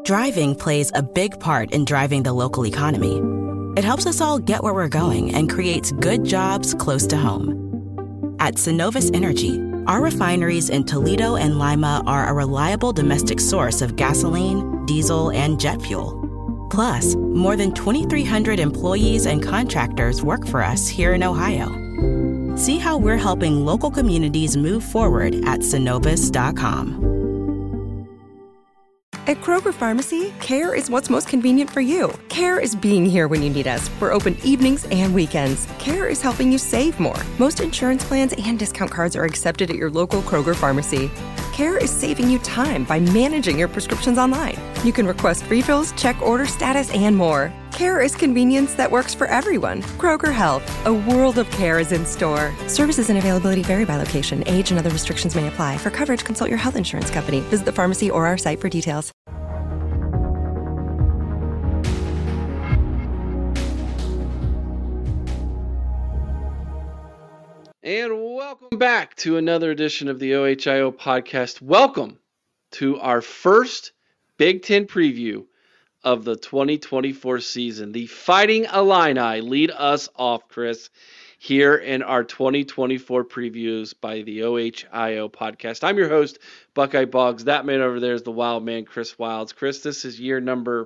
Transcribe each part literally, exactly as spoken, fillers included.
Driving plays a big part in driving the local economy. It helps us all get where we're going and creates good jobs close to home. At Synovus Energy, our refineries in Toledo and Lima are a reliable domestic source of gasoline, diesel, and jet fuel. Plus, more than twenty-three hundred employees and contractors work for us here in Ohio. See how we're helping local communities move forward at synovus dot com. At Kroger Pharmacy, care is what's most convenient for you. Care is being here when you need us. We're open evenings and weekends. Care is helping you save more. Most insurance plans and discount cards are accepted at your local Kroger Pharmacy. Care is saving you time by managing your prescriptions online. You can request refills, check order status, and more. Care is convenience that works for everyone. Kroger Health, a world of care is in store. Services and availability vary by location. Age and other restrictions may apply. For coverage, consult your health insurance company. Visit the pharmacy or our site for details. And welcome back to another edition of the O H I O podcast. Welcome to our first Big Ten preview of the twenty twenty-four season. The Fighting Illini lead us off, Chris, here in our twenty twenty-four previews by the O H I O podcast. I'm your host, Buckeye Boggs. That man over there is the wild man, Chris Wilds. Chris, this is year number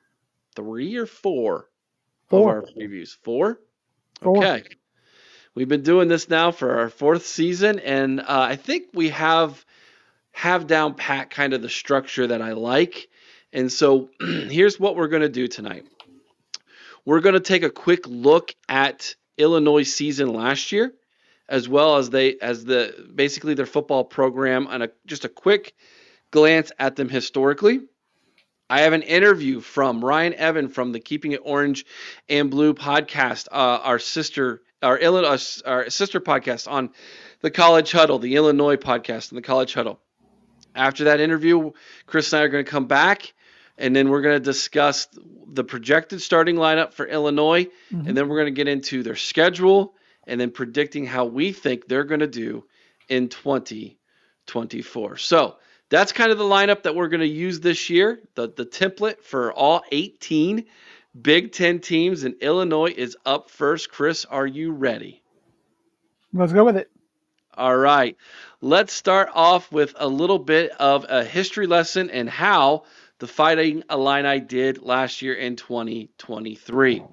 three or four, four. of our previews. Four? Four. Okay. We've been doing this now for our fourth season, and uh, I think we have have down pat kind of the structure that I like. And so here's what we're going to do tonight. We're going to take a quick look at Illinois' season last year, as well as they as the basically their football program, and a, just a quick glance at them historically. I have an interview from Ryan Evan from the Keeping It Orange and Blue podcast, uh, our sister. Our Illinois, our sister podcast on the College Huddle, the Illinois podcast on the College Huddle. After that interview, Chris and I are going to come back, and then we're going to discuss the projected starting lineup for Illinois, mm-hmm. and then we're going to get into their schedule, and then predicting how we think they're going to do in twenty twenty-four. So that's kind of the lineup that we're going to use this year, the, the template for all eighteen Big Ten teams, and Illinois is up first. Chris, are you ready? Let's go with it. All right. Let's start off with a little bit of a history lesson and how the Fighting Illini did last year in twenty twenty-three.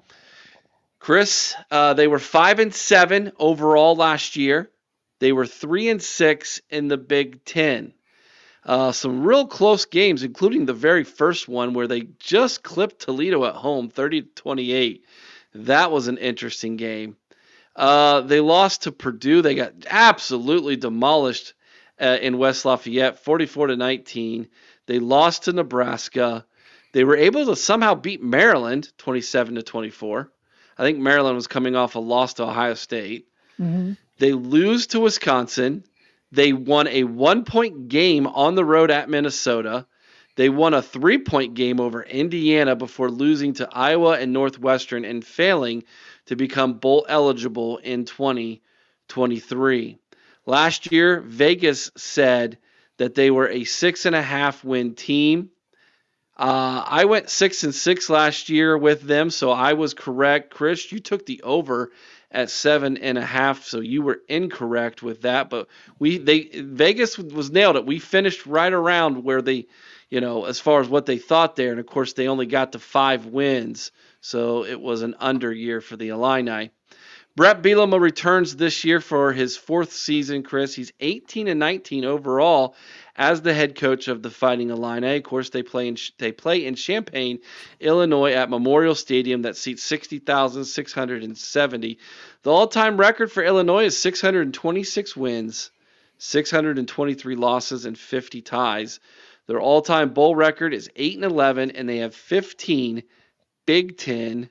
Chris, uh, they were five and seven overall last year. They were three and six in the Big Ten. Uh, some real close games, including the very first one where they just clipped Toledo at home, thirty to twenty-eight. That was an interesting game. Uh, they lost to Purdue. They got absolutely demolished uh, in West Lafayette, forty-four to nineteen. They lost to Nebraska. They were able to somehow beat Maryland, twenty-seven to twenty-four. I think Maryland was coming off a loss to Ohio State. Mm-hmm. They lose to Wisconsin. They won a one-point game on the road at Minnesota. They won a three-point game over Indiana before losing to Iowa and Northwestern and failing to become bowl eligible in twenty twenty-three. Last year, Vegas said that they were a six and a half win team. Uh, I went six and six last year with them, so I was correct. Chris, you took the over at seven and a half, so you were incorrect with that. But we, they, Vegas was nailed it. We finished right around where they, you know, as far as what they thought there, and of course they only got to five wins, so it was an under year for the Illini. Brett Bielema returns this year for his fourth season, Chris. He's eighteen and nineteen overall as the head coach of the Fighting Illini. Of course, they play in they play in Champaign, Illinois at Memorial Stadium that seats sixty thousand six hundred seventy. The all-time record for Illinois is six hundred twenty-six wins, six hundred twenty-three losses, and fifty ties. Their all-time bowl record is eight and eleven, and they have fifteen Big Ten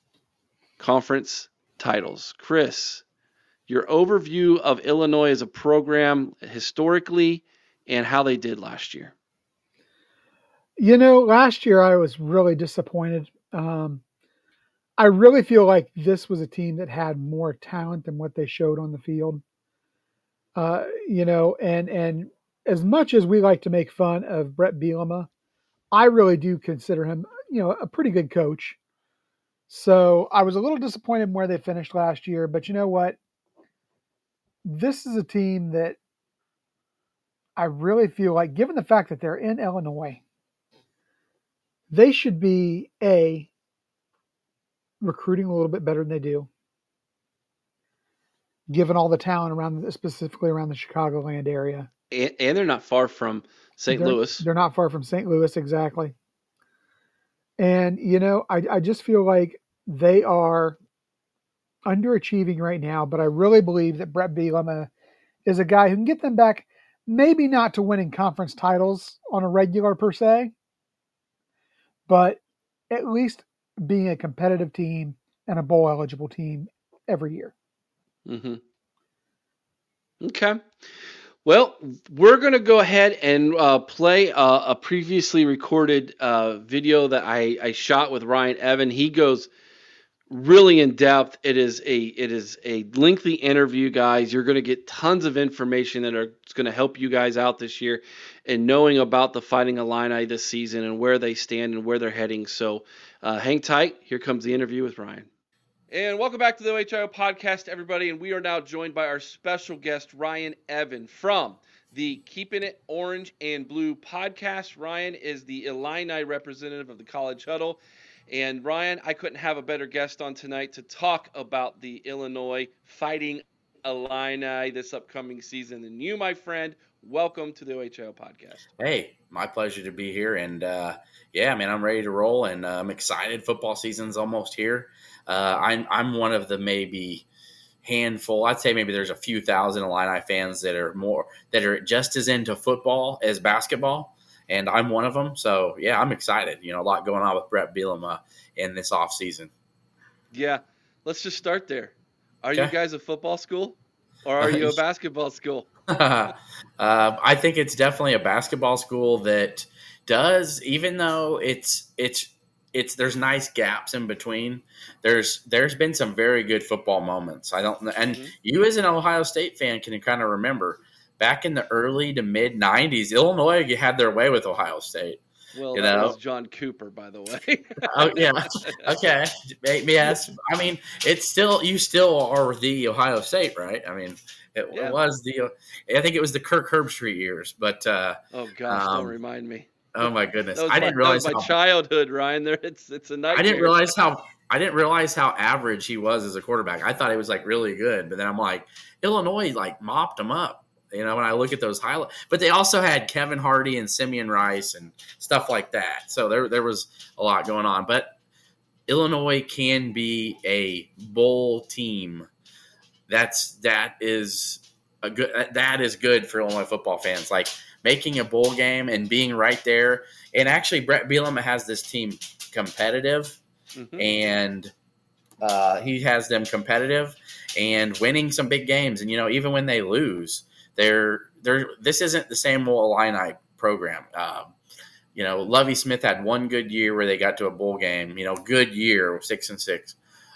conference titles. Chris, your overview of Illinois as a program historically and how they did last year. You know, last year I was really disappointed. Um, I really feel like this was a team that had more talent than what they showed on the field. Uh, you know, and and as much as we like to make fun of Brett Bielema, I really do consider him, you know, a pretty good coach. So I was a little disappointed in where they finished last year, but you know what? This is a team that I really feel like, given the fact that they're in Illinois, they should be a recruiting a little bit better than they do, given all the talent around, specifically around the Chicagoland area. And, and they're not far from Saint They're, Louis. They're not far from Saint Louis, exactly. And, you know, I, I just feel like they are underachieving right now, but I really believe that Brett Bielema is a guy who can get them back, maybe not to winning conference titles on a regular per se, but at least being a competitive team and a bowl eligible team every year. Mm-hmm. Okay. Well, we're going to go ahead and uh, play a, a previously recorded uh, video that I, I shot with Ryan Evan. He goes really in depth. It is a it is a lengthy interview, guys. You're going to get tons of information that are going to help you guys out this year and knowing about the Fighting Illini this season and where they stand and where they're heading. So uh, hang tight. Here comes the interview with Ryan. And welcome back to the O H I O podcast, everybody. And we are now joined by our special guest, Ryan Evan, from the Keeping It Orange and Blue podcast. Ryan is the Illini representative of the College Huddle. And Ryan, I couldn't have a better guest on tonight to talk about the Illinois Fighting Illini this upcoming season. And you, my friend, welcome to the O H I O podcast. Hey, my pleasure to be here. And uh, yeah, man, I'm ready to roll, and uh, I'm excited. Football season's almost here. Uh, I'm I'm one of the maybe handful. I'd say maybe there's a few thousand Illini fans that are more that are just as into football as basketball, and I'm one of them. So yeah, I'm excited. You know, a lot going on with Brett Bielema in this off season. Yeah, let's just start there. Are Okay. you guys a football school, or are you a basketball school? uh, I think it's definitely a basketball school that does, even though it's it's it's there's nice gaps in between. There's there's been some very good football moments. I don't, and mm-hmm. you as an Ohio State fan can kind of remember back in the early to mid nineties, Illinois had their way with Ohio State. Well, you that know? was John Cooper, by the way. Oh yeah, okay. Yes, I mean it's still you still are the Ohio State, right? I mean. It yeah. was the, I think it was the Kirk Herbstreit years, but uh, oh gosh, um, don't remind me. Oh my goodness, I my, didn't realize that was my how, childhood, Ryan. There, it's it's a nightmare. I didn't realize how I didn't realize how average he was as a quarterback. I thought he was like really good, but then I'm like, Illinois like mopped him up. You know, when I look at those highlights, but they also had Kevin Hardy and Simeon Rice and stuff like that. So there there was a lot going on, but Illinois can be a bowl team. That's that is a good that is good for Illinois football fans. Like making a bowl game and being right there. And actually, Brett Bielema has this team competitive, mm-hmm. and uh, he has them competitive and winning some big games. And you know, even when they lose, they're they're this isn't the same old Illini program. Uh, you know, Lovie Smith had one good year where they got to a bowl game. You know, good year, six and six.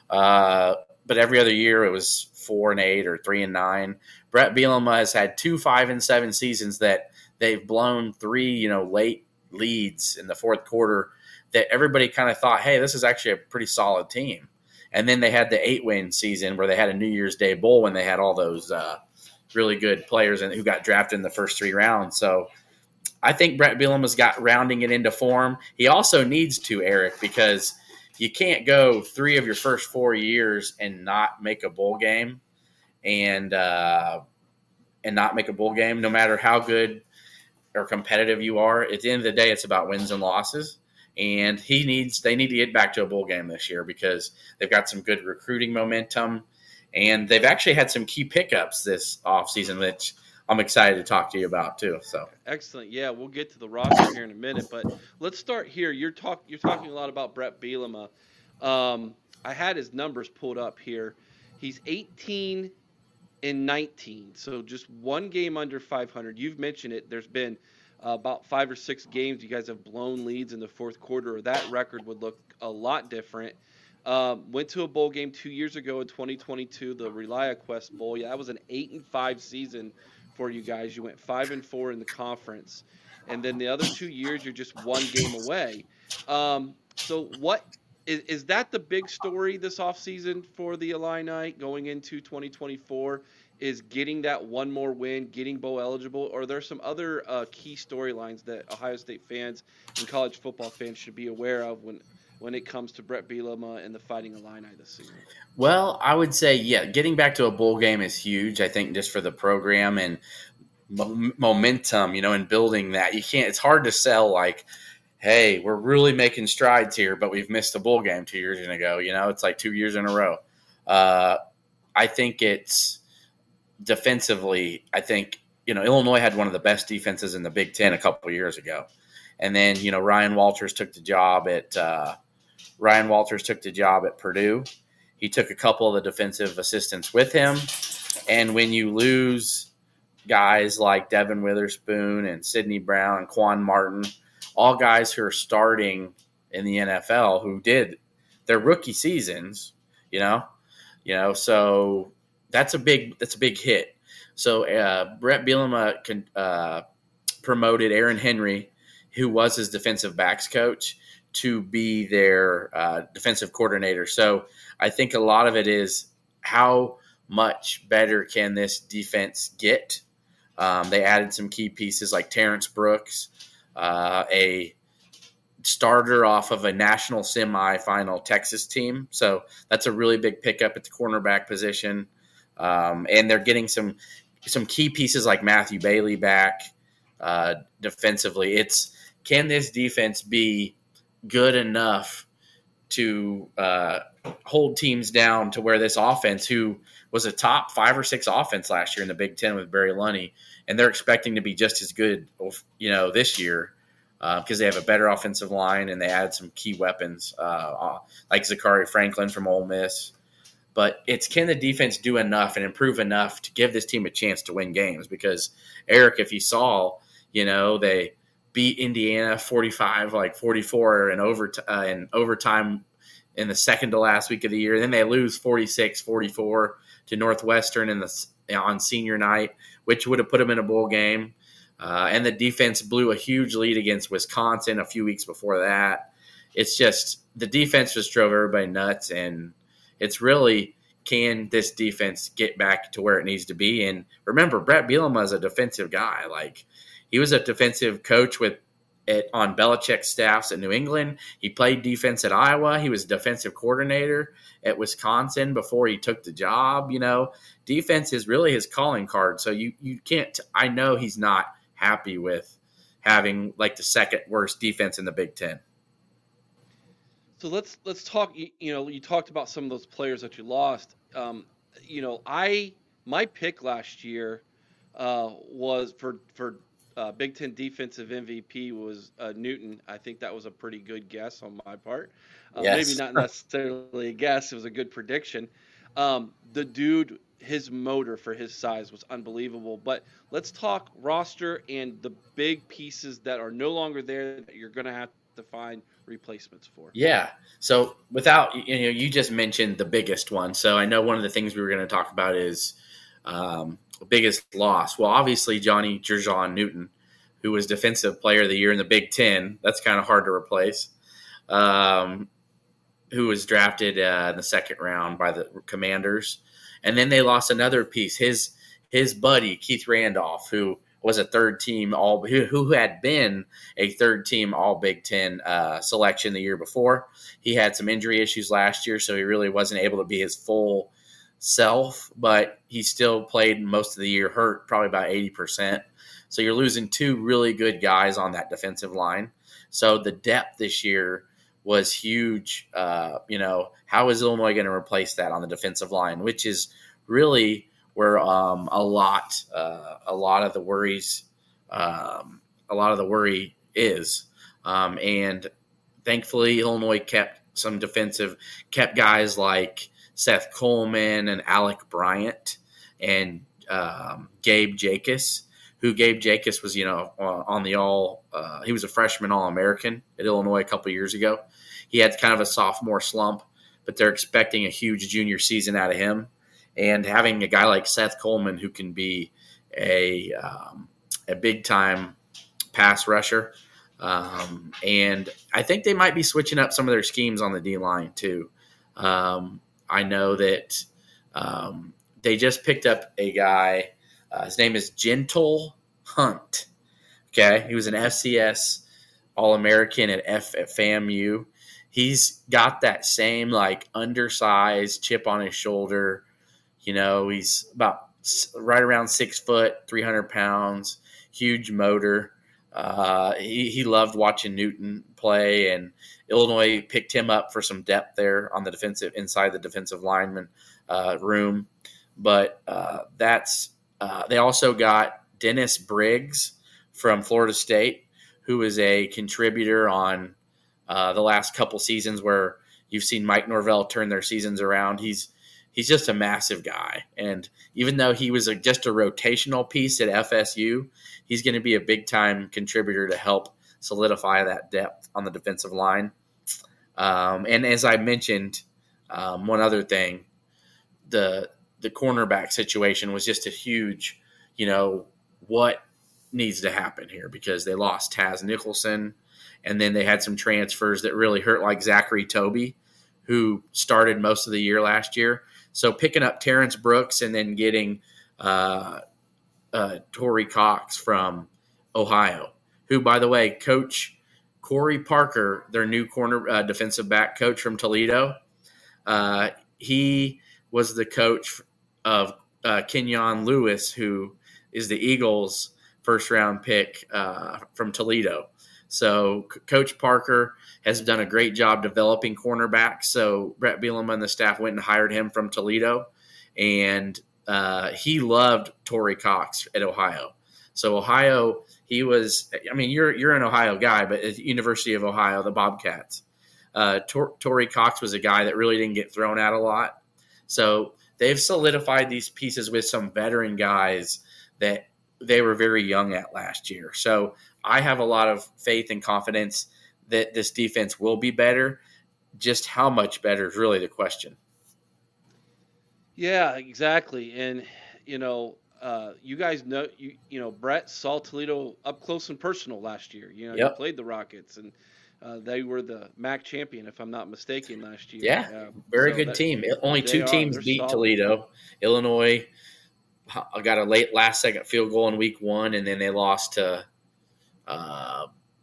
Uh, but every other year it was four and eight or three and nine. Brett Bielema has had two five and seven seasons that they've blown three, you know, late leads in the fourth quarter that everybody kind of thought, hey, this is actually a pretty solid team. And then they had the eight win season where they had a New Year's Day bowl when they had all those uh, really good players and who got drafted in the first three rounds. So I think Brett Bielema's got rounding it into form. He also needs to, Eric, because you can't go three of your first four years and not make a bowl game, and uh, and not make a bowl game, no matter how good or competitive you are. At the end of the day, it's about wins and losses. And he needs they need to get back to a bowl game this year because they've got some good recruiting momentum, and they've actually had some key pickups this offseason, which I'm excited to talk to you about too. So excellent. Yeah, we'll get to the roster here in a minute, but let's start here. You're talk you're talking a lot about Brett Bielema. Um, I had his numbers pulled up here. He's eighteen and nineteen, so just one game under five hundred. You've mentioned it. There's been uh, about five or six games you guys have blown leads in the fourth quarter, or that record would look a lot different. Um, went to a bowl game two years ago in twenty twenty-two, the ReliaQuest Bowl. Yeah, that was an eight and five season for you guys. You went five and four in the conference, and then the other two years you're just one game away. Um, so what is, is that the big story this offseason for the Illini going into twenty twenty-four? Is getting that one more win, getting bowl eligible, or are there some other uh, key storylines that Ohio State fans and college football fans should be aware of when when it comes to Bret Bielema and the Fighting Illini this season? Well, I would say, yeah, getting back to a bowl game is huge, I think, just for the program and mo- momentum, you know, and building that. You can't – it's hard to sell like, hey, we're really making strides here, but we've missed a bowl game two years ago. You know, it's like two years in a row. Uh, I think it's defensively, I think, you know, Illinois had one of the best defenses in the Big Ten a couple of years ago. And then, you know, Ryan Walters took the job at uh, – Ryan Walters took the job at Purdue. He took a couple of the defensive assistants with him. And when you lose guys like Devin Witherspoon and Sidney Brown and Quan Martin, all guys who are starting in the N F L who did their rookie seasons, you know, you know, so that's a big that's a big hit. So uh, Bret Bielema can, uh, promoted Aaron Henry, who was his defensive backs coach, to be their uh, defensive coordinator. So I think a lot of it is how much better can this defense get? Um, they added some key pieces like Terrence Brooks, uh, a starter off of a national semifinal Texas team. So that's a really big pickup at the cornerback position. Um, and they're getting some some key pieces like Matthew Bailey back uh, defensively. It's can this defense be good enough to uh, hold teams down to where this offense, who was a top five or six offense last year in the Big Ten with Barry Lunny, and they're expecting to be just as good, you know, this year because uh, they have a better offensive line and they added some key weapons uh, like Zachary Franklin from Ole Miss. But it's can the defense do enough and improve enough to give this team a chance to win games? Because Eric, if you saw, you know, they beat Indiana forty-five, like forty-four in, over, uh, in overtime in the second to last week of the year. Then they lose forty-six forty-four to Northwestern in the on senior night, which would have put them in a bowl game. Uh, and the defense blew a huge lead against Wisconsin a few weeks before that. It's just the defense just drove everybody nuts, and it's really can this defense get back to where it needs to be? And remember, Bret Bielema is a defensive guy. Like, he was a defensive coach with at, on Belichick's staffs at New England. He played defense at Iowa. He was defensive coordinator at Wisconsin before he took the job. You know, defense is really his calling card. So you you can't – I know he's not happy with having like the second worst defense in the Big Ten. So let's let's talk. You, you know, you talked about some of those players that you lost. Um, you know, I my pick last year uh, was for for uh, Big Ten defensive M V P was uh, Newton. I think that was a pretty good guess on my part. Uh, yes. Maybe not necessarily a guess. It was a good prediction. Um, the dude, his motor for his size was unbelievable. But let's talk roster and the big pieces that are no longer there that you're going to have to find replacements for. Yeah. So without, you know, you just mentioned the biggest one. So I know one of the things we were going to talk about is um, biggest loss. Well, obviously Johnny Jerjon Newton, who was defensive player of the year in the Big Ten. That's kind of hard to replace. Um, who was drafted uh, in the second round by the Commanders. And then they lost another piece. His, his buddy, Keith Randolph, who was a third team all who, who had been a third team all Big Ten uh, selection the year before. He had some injury issues last year, so he really wasn't able to be his full self, but he still played most of the year hurt, probably about eighty percent. So you're losing two really good guys on that defensive line. So the depth this year was huge. Uh, you know, how is Illinois going to replace that on the defensive line, which is really where um, a lot, uh, a lot of the worries, um, a lot of the worry is. Um, and thankfully, Illinois kept some defensive, kept guys like Seth Coleman and Alec Bryant and um, Gabe Jacas, who Gabe Jacas was, you know, on the all, uh, he was a freshman All-American at Illinois a couple years ago. He had kind of a sophomore slump, but they're expecting a huge junior season out of him. And having a guy like Seth Coleman who can be a um, a big-time pass rusher. Um, and I think they might be switching up some of their schemes on the D-line too. Um, I know that um, they just picked up a guy. Uh, his name is Gentle Hunt. Okay, he was an F C S All-American at, F- at FAMU. He's got that same like undersized chip on his shoulder. You know, he's about right around six foot, three hundred pounds, huge motor. Uh, he, he loved watching Newton play, and Illinois picked him up for some depth there on the defensive inside the defensive lineman uh, room. But uh, that's uh, they also got Dennis Briggs from Florida State, who is a contributor on uh, the last couple seasons where you've seen Mike Norvell turn their seasons around. He's he's just a massive guy, and even though he was a, just a rotational piece at F S U, he's going to be a big-time contributor to help solidify that depth on the defensive line. Um, and as I mentioned, um, one other thing, the the cornerback situation was just a huge, you know, what needs to happen here, because they lost Taz Nicholson, and then they had some transfers that really hurt, like Zachary Toby, who started most of the year last year. So picking up Terrence Brooks and then getting uh, uh, Torrey Cox from Ohio, who, by the way, Coach Corey Parker, their new corner uh, defensive back coach from Toledo, uh, he was the coach of uh, Kenyon Lewis, who is the Eagles' first-round pick uh, from Toledo. So C- Coach Parker has done a great job developing cornerbacks. So Brett Bielema and the staff went and hired him from Toledo, and uh, he loved Torrey Cox at Ohio. So Ohio, he was – I mean, you're you're an Ohio guy, but at the University of Ohio, the Bobcats, uh, Tor- Torrey Cox was a guy that really didn't get thrown out a lot. So they've solidified these pieces with some veteran guys that they were very young at last year. So I have a lot of faith and confidence that this defense will be better. Just how much better is really the question. Yeah, exactly. And, you know, uh, you guys know, you you know, Brett saw Toledo up close and personal last year. You know, Yep. he played the Rockets, and uh, they were the M A C champion, if I'm not mistaken, last year. Yeah, Um, very so good that- team. Only they two are. teams They're beat solid. Toledo. Illinois I got a late last second field goal in week one, and then they lost to uh,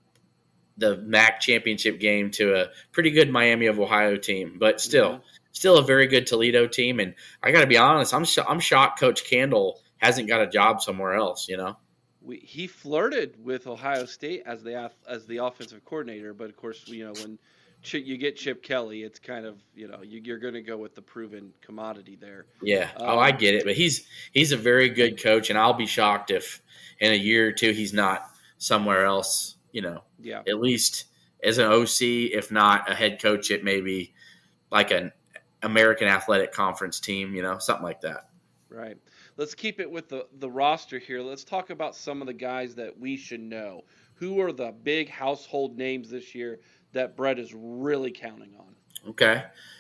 the M A C championship game to a pretty good Miami of Ohio team, but still, Mhm. still a very good Toledo team. And I got to be honest, I'm sh- I'm shocked Coach Candle hasn't got a job somewhere else. You know, We, he flirted with Ohio State as the off- as the offensive coordinator, but of course, you know, when Ch- you get Chip Kelly, it's kind of, you know, you, you're going to go with the proven commodity there. yeah. Um, oh, I get it, but he's he's a very good coach, and I'll be shocked if in a year or two he's not somewhere else. You know, Yeah. at least as an O C, if not a head coach at maybe like an American Athletic Conference team, you know, something like that. Right. Let's keep it with the, the roster here. Let's talk about some of the guys that we should know. Who are the big household names this year that Brett is really counting on? Okay.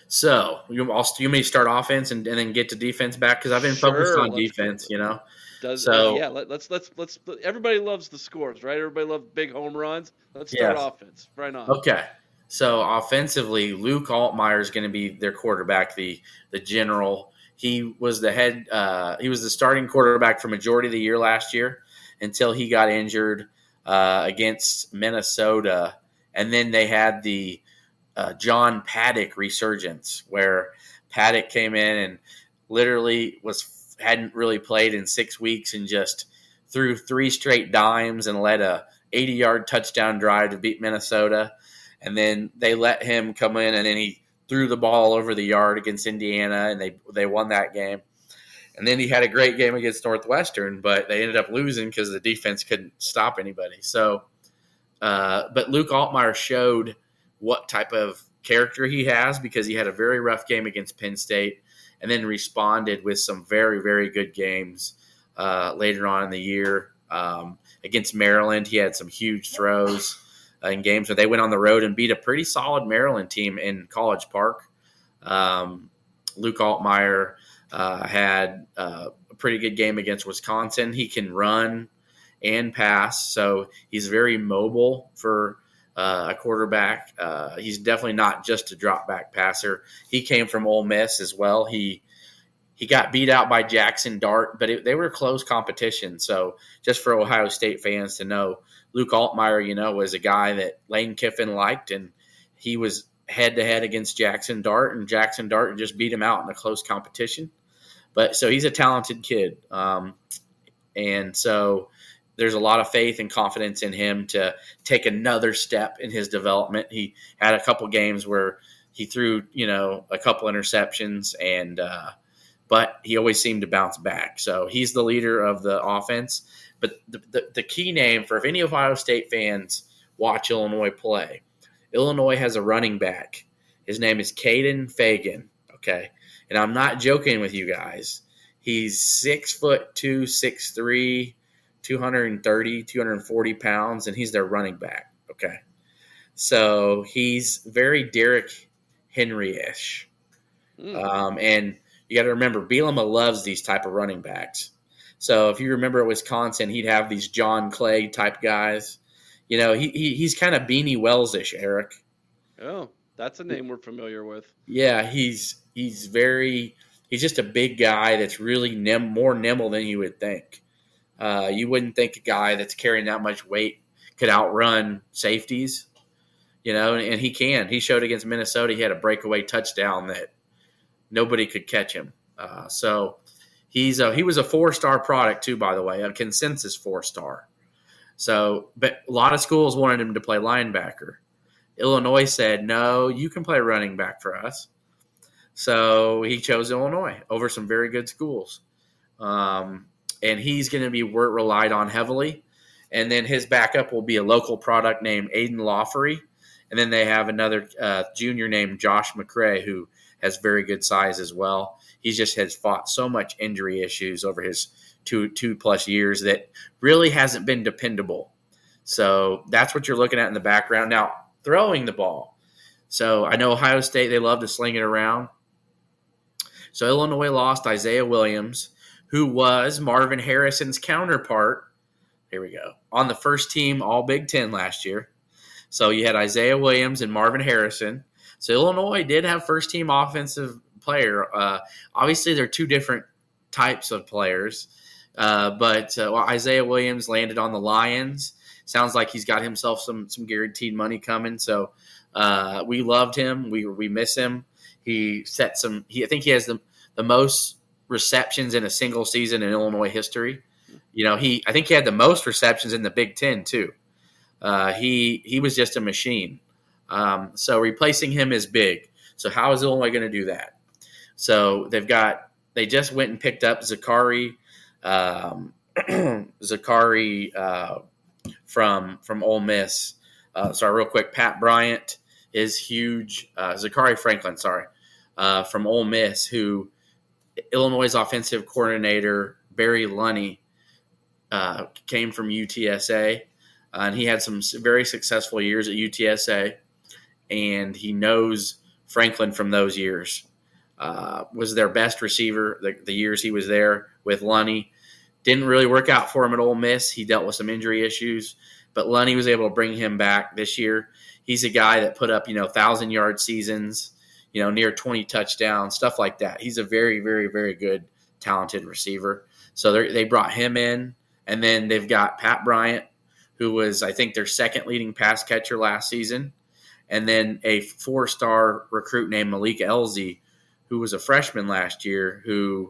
So you, I'll, you may start offense and, and then get to defense back, because I've been focused Sure, on let's- defense, you know. Does So- yeah, let, let's let's let's everybody loves the scores, right? Everybody loves big home runs. Let's start Yes. offense. Right on. Okay. So offensively, Luke Altmaier is going to be their quarterback, the the general. He was the head. Uh, he was the starting quarterback for majority of the year last year until he got injured uh, against Minnesota, and then they had the uh, John Paddock resurgence, where Paddock came in and literally was hadn't really played in six weeks and just threw three straight dimes and led a eighty-yard touchdown drive to beat Minnesota. And then they let him come in, and then he threw the ball over the yard against Indiana, and they they won that game. And then he had a great game against Northwestern, but they ended up losing because the defense couldn't stop anybody. So, uh, but Luke Altmaier showed what type of character he has, because he had a very rough game against Penn State and then responded with some very, very good games uh, later on in the year. Um, against Maryland, he had some huge throws uh, in games where they went on the road and beat a pretty solid Maryland team in College Park. Um, Luke Altmaier uh, had uh, a pretty good game against Wisconsin. He can run, and pass. So he's very mobile for uh, a quarterback. Uh, he's definitely not just a drop back passer. He came from Ole Miss as well. He he got beat out by Jackson Dart, but it, they were close competition. So just for Ohio State fans to know, Luke Altmaier, you know, was a guy that Lane Kiffin liked, and he was head to head against Jackson Dart, and Jackson Dart just beat him out in a close competition. But so he's a talented kid. Um, and so there's a lot of faith and confidence in him to take another step in his development. He had a couple games where he threw, you know, a couple interceptions, and uh, but he always seemed to bounce back. So he's the leader of the offense. But the, the, the key name for if any Ohio State fans watch Illinois play, Illinois has a running back. His name is Caden Fagan, okay? And I'm not joking with you guys. He's six foot two, six three, two thirty, two forty pounds, and he's their running back, okay? So he's very Derrick Henry-ish. Mm. Um, and you got to remember, Bielema loves these type of running backs. So if you remember at Wisconsin, he'd have these John Clay type guys. You know, he, he he's kind of Beanie Wells-ish, Eric. Oh, that's a name we're familiar with. Yeah, he's he's very he's just a big guy that's really nim- more nimble than you would think. Uh, you wouldn't think a guy that's carrying that much weight could outrun safeties, you know, and, and he can. He showed against Minnesota he had a breakaway touchdown that nobody could catch him. Uh, so he's a, he was a four-star product too, by the way, a consensus four-star. So, but a lot of schools wanted him to play linebacker. Illinois said, no, you can play running back for us. So he chose Illinois over some very good schools. Um, and he's going to be relied on heavily. And then his backup will be a local product named Aiden Lawfrey. And then they have another uh, junior named Josh McCray, who has very good size as well. He just has fought so much injury issues over his two two plus years that really hasn't been dependable. So that's what you're looking at in the background. Now, throwing the ball. So I know Ohio State, they love to sling it around. So Illinois lost Isaiah Williams, who was Marvin Harrison's counterpart. Here we go. On the first team All Big Ten last year. So you had Isaiah Williams and Marvin Harrison. So Illinois did have first team offensive player. Uh, obviously, they're two different types of players. Uh, but uh, well, Isaiah Williams landed on the Lions. Sounds like he's got himself some some guaranteed money coming. So uh, we loved him. We we miss him. He set some. He, I think he has the the most receptions in a single season in Illinois history. You know, he I think he had the most receptions in the Big Ten too. Uh, he he was just a machine. Um, so replacing him is big. So how is Illinois going to do that? So they've got they just went and picked up Zakari. Um, Zakari uh, from from Ole Miss. Uh, sorry, real quick. Pat Bryant is huge. Uh, Zakari Franklin, sorry, uh, from Ole Miss, who Illinois' offensive coordinator Barry Lunney uh, came from U T S A, uh, and he had some very successful years at U T S A, and he knows Franklin from those years. Uh, was their best receiver the, the years he was there with Lunney. Didn't really work out for him at Ole Miss. He dealt with some injury issues, but Lunney was able to bring him back this year. He's a guy that put up, you know, thousand-yard seasons, you know, near twenty touchdowns, stuff like that. He's a very, very, very good, talented receiver. So they brought him in, and then they've got Pat Bryant, who was, I think, their second leading pass catcher last season, and then a four-star recruit named Malik Elzy, who was a freshman last year, who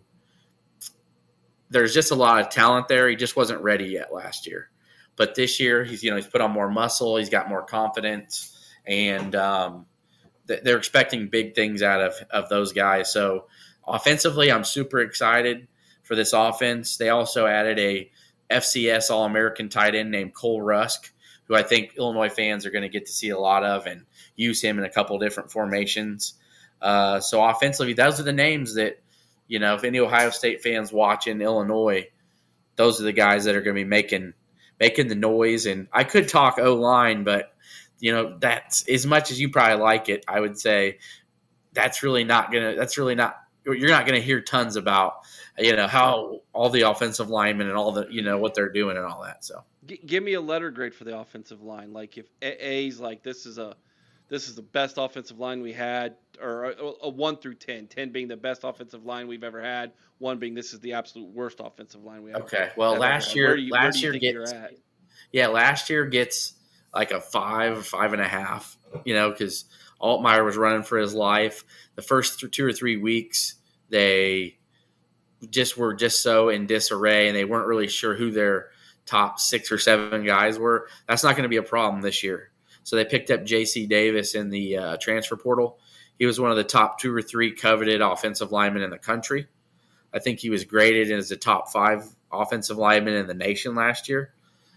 there's just a lot of talent there. He just wasn't ready yet last year. But this year, he's you know he's put on more muscle. He's got more confidence, and um, th- they're expecting big things out of, of those guys. So offensively, I'm super excited for this offense. They also added a F C S All-American tight end named Cole Rusk, who I think Illinois fans are going to get to see a lot of and use him in a couple different formations. Uh, so offensively, those are the names that, you know, if any Ohio State fans watching Illinois, those are the guys that are going to be making making the noise. And I could talk O-line, but, you know, that's as much as you probably like it, I would say that's really not going to – that's really not you're not going to hear tons about, you know, how all the offensive linemen and all the, you know, what they're doing and all that. So G- give me a letter grade for the offensive line. Like if A's like this is a this is the best offensive line we had, or a, a one through ten, ten being the best offensive line we've ever had, one being this is the absolute worst offensive line we have. Okay. Well, have last had. year, where do you, last where do you year think gets, you're at? yeah, last year gets like a five, five and a half, you know, because Altmaier was running for his life. The first th- two or three weeks, they just were just so in disarray, and they weren't really sure who their top six or seven guys were. That's not going to be a problem this year. So they picked up J C Davis in the uh, transfer portal. He was one of the top two or three coveted offensive linemen in the country. I think he was graded as the top five offensive lineman in the nation last year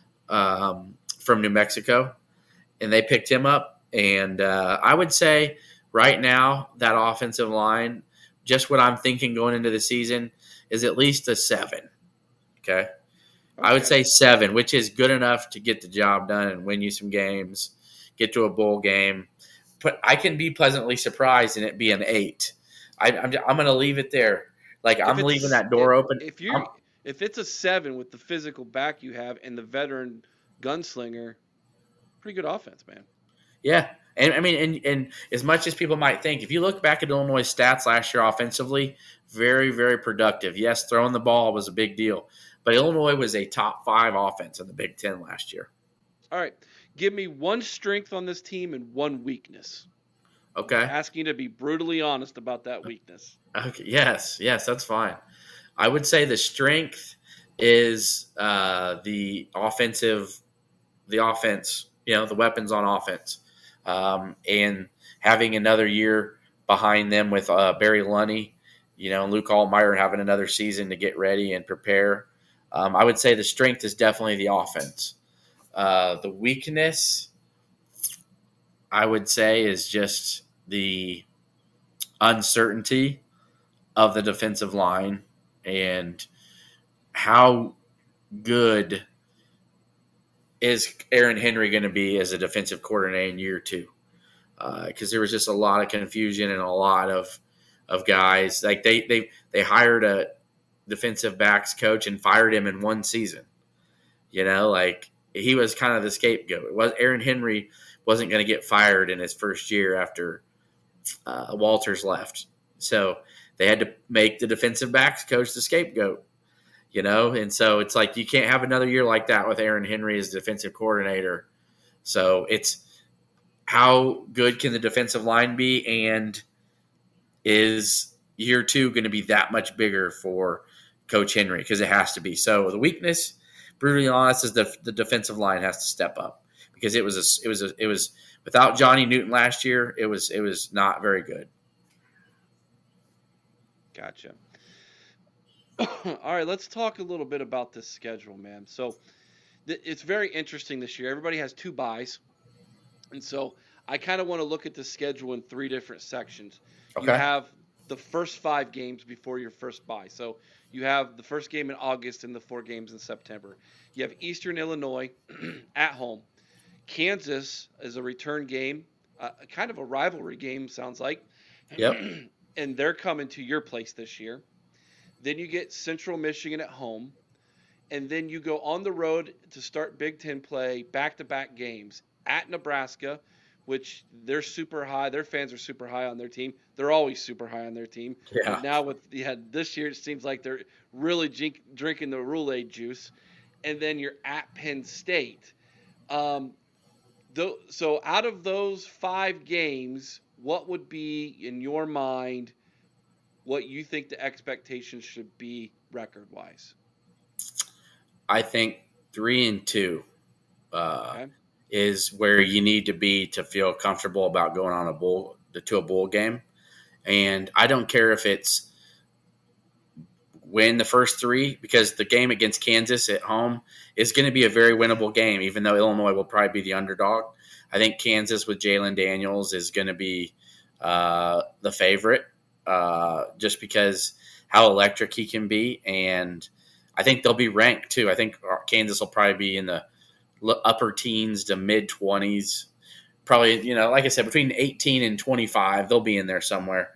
um, from New Mexico. And they picked him up. And uh, I would say right now that offensive line, just what I'm thinking going into the season, is at least a seven. Okay? okay. I would say seven, which is good enough to get the job done and win you some games, get to a bowl game. But I can be pleasantly surprised and it be an eight. I, I'm, I'm going to leave it there. Like, if I'm leaving that door if, open. If you're, if it's a seven with the physical back you have and the veteran gunslinger, pretty good offense, man. Yeah. And I mean, and, and as much as people might think, if you look back at Illinois' stats last year offensively, very, very productive. Yes, throwing the ball was a big deal. But Illinois was a top five offense in the Big Ten last year. All right. Give me one strength on this team and one weakness. Okay. I'm asking you to be brutally honest about that weakness. Okay. Yes. Yes, that's fine. I would say the strength is uh, the offensive, the offense, you know, the weapons on offense. Um, and having another year behind them with uh, Barry Lunney, you know, Luke Altmaier having another season to get ready and prepare. Um, I would say the strength is definitely the offense. Uh, the weakness, I would say, is just the uncertainty of the defensive line and how good is Aaron Henry going to be as a defensive coordinator in year two. Because uh, there was just a lot of confusion and a lot of of guys. Like they they they hired a defensive backs coach and fired him in one season. You know, like he was kind of the scapegoat. It was Aaron Henry wasn't going to get fired in his first year after uh, Walters left. So they had to make the defensive backs coach the scapegoat, you know? And so it's like you can't have another year like that with Aaron Henry as defensive coordinator. So it's how good can the defensive line be, and is year two going to be that much bigger for Coach Henry? Because it has to be. So the weakness, brutally honest, is the the defensive line has to step up, because it was a, it was a, it was without Johnny Newton last year, it was it was not very good. Gotcha. All right, let's talk a little bit about this schedule, man. So th- it's very interesting this year. Everybody has two buys, and so I kind of want to look at the schedule in three different sections. Okay. You have the first five games before your first bye. So you have the first game in August and the four games in September. You have Eastern Illinois at home. Kansas is a return game, uh, kind of a rivalry game, sounds like. Yep. And they're coming to your place this year. Then you get Central Michigan at home. And then you go on the road to start Big Ten play, back-to-back games at Nebraska, which they're super high. Their fans are super high on their team. They're always super high on their team. Yeah. But now with yeah, this year, it seems like they're really drink, drinking the Roule juice. And then you're at Penn State. Um, th- so out of those five games, what would be, in your mind, what you think the expectations should be record-wise? I think three and two uh, Okay. is where you need to be to feel comfortable about going on a bowl to a bowl game. And I don't care if it's win the first three, because the game against Kansas at home is going to be a very winnable game, even though Illinois will probably be the underdog. I think Kansas with Jalen Daniels is going to be uh, the favorite, uh, just because how electric he can be. And I think they'll be ranked too. I think Kansas will probably be in the upper teens to mid twenties. Probably, you know, like I said, between eighteen and twenty-five, they'll be in there somewhere.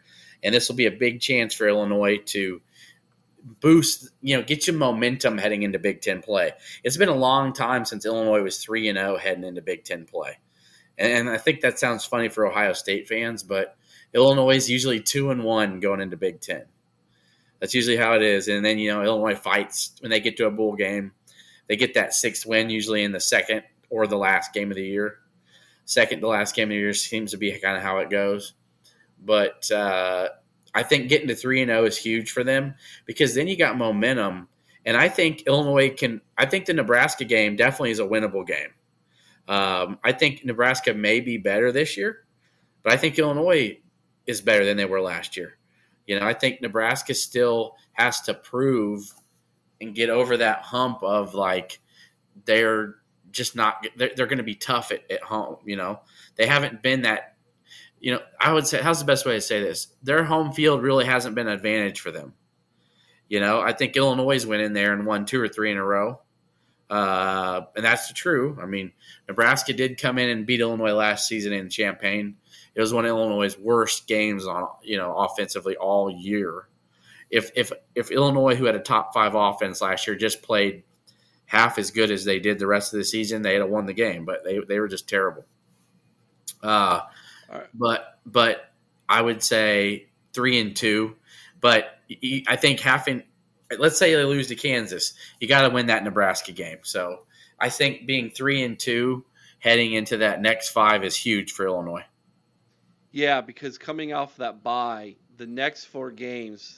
and this will be a big chance for Illinois to boost, you know, get you momentum heading into Big Ten play. It's been a long time since Illinois was three and zero heading into Big Ten play, and I think that sounds funny for Ohio State fans, but Illinois is usually two and one going into Big Ten. That's usually how it is. And then, you know, Illinois fights when they get to a bowl game. They get that sixth win usually in the second or the last game of the year. Second to last game of the year seems to be kind of how it goes. But uh, I think getting to three and oh is huge for them because then you got momentum. And I think Illinois can – I think the Nebraska game definitely is a winnable game. Um, I think Nebraska may be better this year, but I think Illinois is better than they were last year. You know, I think Nebraska still has to prove and get over that hump of like they're just not they're, they're going to be tough at, at home. You know, they haven't been that. You know, I would say how's the best way to say this? Their home field really hasn't been an advantage for them. You know, I think Illinois went in there and won two or three in a row, uh, and that's true. I mean, Nebraska did come in and beat Illinois last season in Champaign. It was one of Illinois' worst games on, you know, offensively all year. If if if Illinois, who had a top five offense last year, just played half as good as they did the rest of the season, they'd have won the game. But they they were just terrible. Uh, right. But but I would say three and two. But I think having, let's say they lose to Kansas, you got to win that Nebraska game. So I think being three and two heading into that next five is huge for Illinois. Yeah, because coming off that bye, the next four games,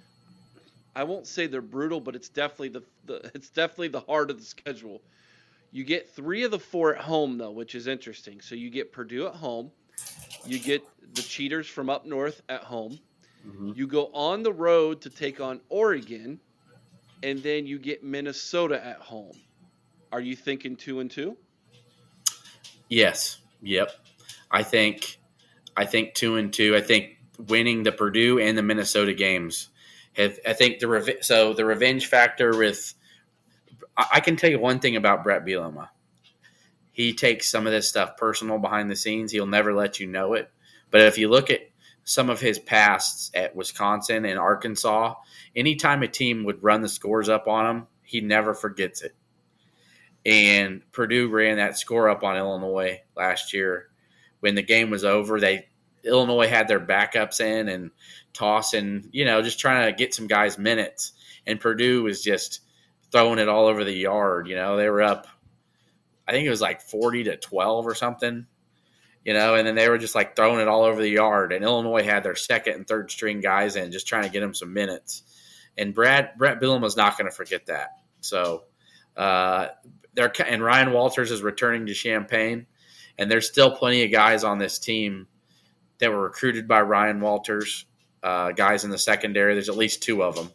I won't say they're brutal, but it's definitely the, the it's definitely the heart of the schedule. You get three of the four at home, though, which is interesting. So you get Purdue at home, you get the Cheaters from up north at home, mm-hmm. you go on the road to take on Oregon, and then you get Minnesota at home. Are you thinking two and two? Yes. Yep. I think. I think two and two. I think winning the Purdue and the Minnesota games. Have, I think the rev- so the revenge factor with. I can tell you one thing about Brett Bielema. He takes some of this stuff personal behind the scenes. He'll never let you know it. But if you look at some of his pasts at Wisconsin and Arkansas, anytime a team would run the scores up on him, he never forgets it. And Purdue ran that score up on Illinois last year. When the game was over, they Illinois had their backups in and tossing, you know, just trying to get some guys minutes. And Purdue was just throwing it all over the yard. You know, they were up, I think it was like forty to twelve or something, you know, and then they were just like throwing it all over the yard. And Illinois had their second and third string guys in, just trying to get them some minutes. And Brad Brett Bielema's not going to forget that. So, uh, they're and Ryan Walters is returning to Champaign. And there's still plenty of guys on this team that were recruited by Ryan Walters, uh, guys in the secondary. There's at least two of them.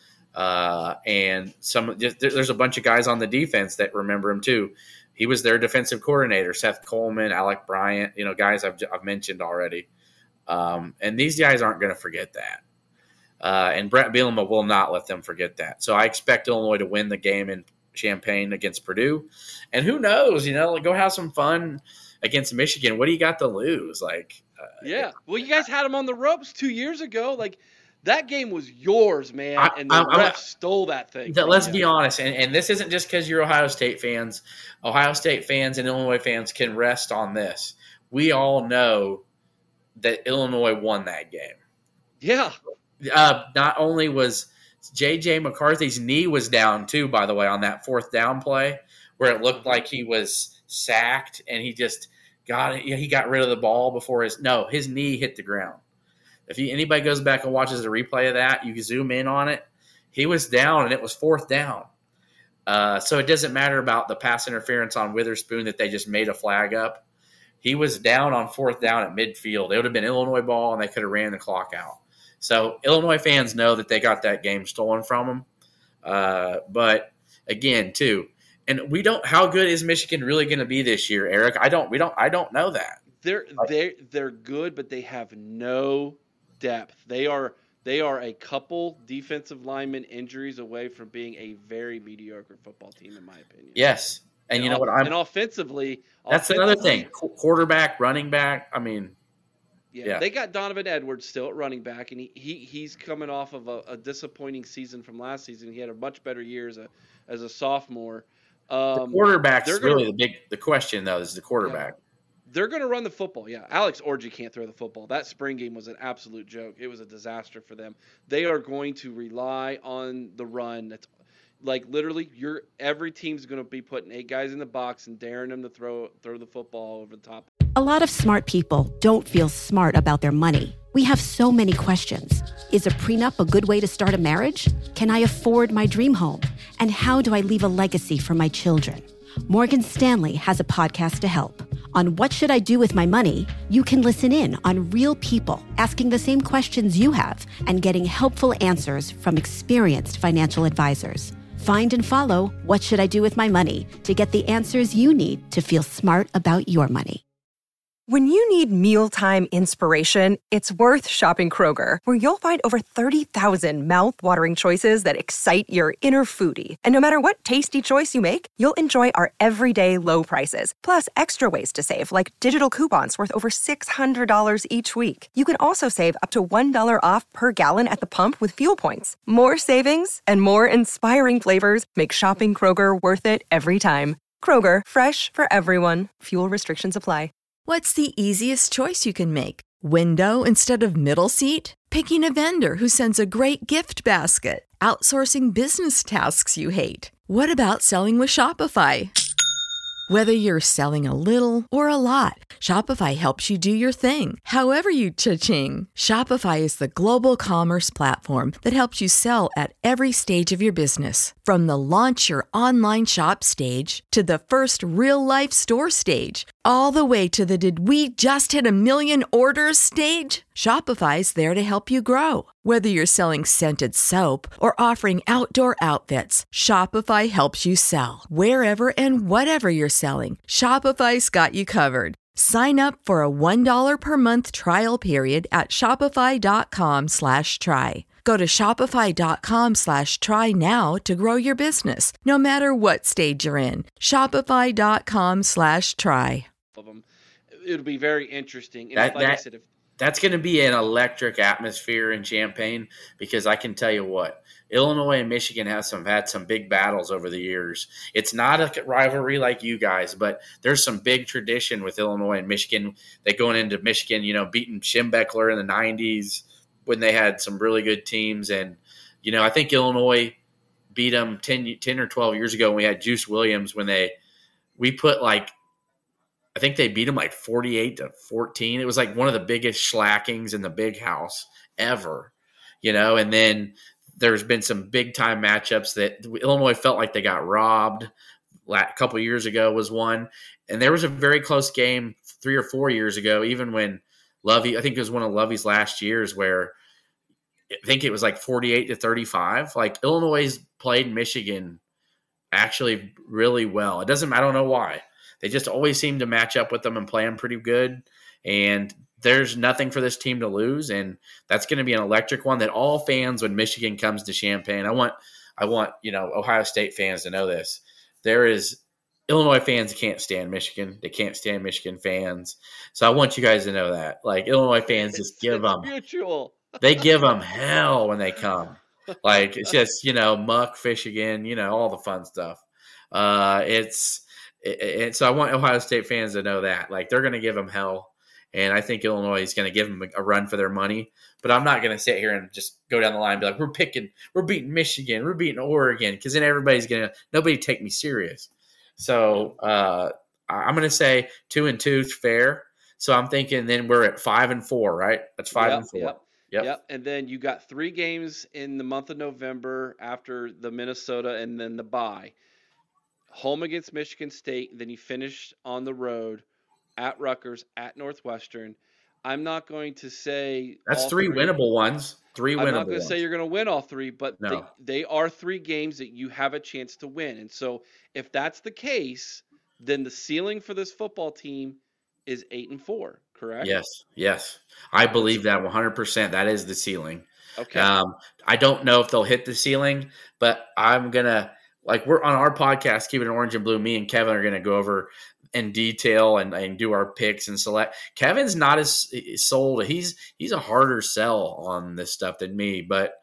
Uh, and some there's a bunch of guys on the defense that remember him too. He was their defensive coordinator, Seth Coleman, Alec Bryant, you know, guys I've, I've mentioned already. Um, and these guys aren't going to forget that. Uh, and Brett Bielema will not let them forget that. So I expect Illinois to win the game in Champaign against Purdue. And who knows, you know, like go have some fun against Michigan. What do you got to lose? Like, uh, yeah. Well, you guys had them on the ropes two years ago. Like, that game was yours, man, I, and the I, refs I, stole that thing. That, let's you. be honest, and, and this isn't just because you're Ohio State fans. Ohio State fans and Illinois fans can rest on this. We all know that Illinois won that game. Yeah. Uh, not only was J J McCarthy's knee was down, too, by the way, on that fourth down play, where it looked like he was sacked and he just got it. He got rid of the ball before his – no, his knee hit the ground. If you, anybody goes back and watches a replay of that, you can zoom in on it. He was down, and it was fourth down. Uh, so it doesn't matter about the pass interference on Witherspoon that they just made a flag up. He was down on fourth down at midfield. It would have been Illinois ball, and they could have ran the clock out. So Illinois fans know that they got that game stolen from them. Uh, but, again, too, and we don't – how good is Michigan really going to be this year, Eric? I don't – we don't – I don't know that. They're, they're, they're good, but they have no – depth. They are they are a couple defensive lineman injuries away from being a very mediocre football team, in my opinion. Yes, and, and you know what? I'm, and offensively, that's offensively, another thing. Qu- quarterback, running back. I mean, Yeah, Yeah. they got Donovan Edwards still at running back, and he, he he's coming off of a, a disappointing season from last season. He had a much better year as a as a sophomore. The Um, quarterback's they're gonna really the big the question though is the yeah, quarterback. they're gonna run the football. Yeah, Alex Orji can't throw the football. That spring game was an absolute joke. It was a disaster for them. They are going to rely on the run. That's like literally, you're every team's going to be putting eight guys in the box and daring them to throw throw the football over the top. A lot of smart people don't feel smart about their money. We have so many questions. Is a prenup a good way to start a marriage? Can I afford my dream home? And how do I leave a legacy for my children? Morgan Stanley has a podcast to help. On What Should I Do With My Money, you can listen in on real people asking the same questions you have and getting helpful answers from experienced financial advisors. Find and follow What Should I Do With My Money to get the answers you need to feel smart about your money. When you need mealtime inspiration, it's worth shopping Kroger, where you'll find over thirty thousand mouth-watering choices that excite your inner foodie. And no matter what tasty choice you make, you'll enjoy our everyday low prices, plus extra ways to save, like digital coupons worth over six hundred dollars each week. You can also save up to one dollar off per gallon at the pump with fuel points. More savings and more inspiring flavors make shopping Kroger worth it every time. Kroger, fresh for everyone. Fuel restrictions apply. What's the easiest choice you can make? Window instead of middle seat? Picking a vendor who sends a great gift basket? Outsourcing business tasks you hate? What about selling with Shopify? Whether you're selling a little or a lot, Shopify helps you do your thing, however you cha-ching. Shopify is the global commerce platform that helps you sell at every stage of your business. From the launch your online shop stage to the first real-life store stage, all the way to the did we just hit a million orders stage. Shopify's there to help you grow. Whether you're selling scented soap or offering outdoor outfits, Shopify helps you sell. Wherever and whatever you're selling, Shopify's got you covered. Sign up for a one dollar per month trial period at shopify.com slash try. Go to shopify.com slash try now to grow your business, no matter what stage you're in. Shopify.com slash try. Of them, it'll be very interesting. And That, like I that, said, if that's going to be an electric atmosphere in Champaign because I can tell you what, Illinois and Michigan have some had some big battles over the years. It's not a rivalry like you guys, but there's some big tradition with Illinois and Michigan. They going into Michigan, you know, beating Schembechler in the nineties when they had some really good teams. And, you know, I think Illinois beat them ten, ten or twelve years ago when we had Juice Williams when they – we put like – I think they beat them like forty-eight to fourteen. It was like one of the biggest schlackings in the Big House ever, you know. And then there's been some big time matchups that Illinois felt like they got robbed. A couple of years ago was one, and there was a very close game three or four years ago. Even when Lovey, I think it was one of Lovey's last years, where I think it was like forty-eight to thirty-five. Like Illinois played Michigan actually really well. It doesn't. I don't know why. They just always seem to match up with them and play them pretty good. And there's nothing for this team to lose. And that's going to be an electric one that all fans, when Michigan comes to Champaign, I want, I want, you know, Ohio State fans to know this. There is Illinois fans can't stand Michigan. They can't stand Michigan fans. So I want you guys to know that. Like Illinois fans just give it's them, mutual. they give them hell when they come. Like it's just, you know, muck, fish again, you know, all the fun stuff. Uh, it's, And so I want Ohio State fans to know that. Like, they're going to give them hell. And I think Illinois is going to give them a run for their money. But I'm not going to sit here and just go down the line and be like, we're picking, we're beating Michigan, we're beating Oregon. Because then everybody's going to, nobody take me serious. So uh, I'm going to say two and two is fair. So I'm thinking then we're at five and four, right? That's five Yep, and four. Yep. Yep. Yep. And then you got three games in the month of November after the Minnesota and then the bye. Home against Michigan State, then you finish on the road at Rutgers, at Northwestern. I'm not going to say that's three, three winnable ones. Three winnable ones. I'm not going to say you're going to win all three, but no. they, they are three games that you have a chance to win. And so if that's the case, then the ceiling for this football team is eight and four, correct? Yes, yes. I believe that one hundred percent. That is the ceiling. Okay. Um, I don't know if they'll hit the ceiling, but I'm going to – like we're on our podcast, Keeping It Orange and Blue, me and Kevin are going to go over in detail and, and do our picks and select. Kevin's not as sold. He's he's a harder sell on this stuff than me, but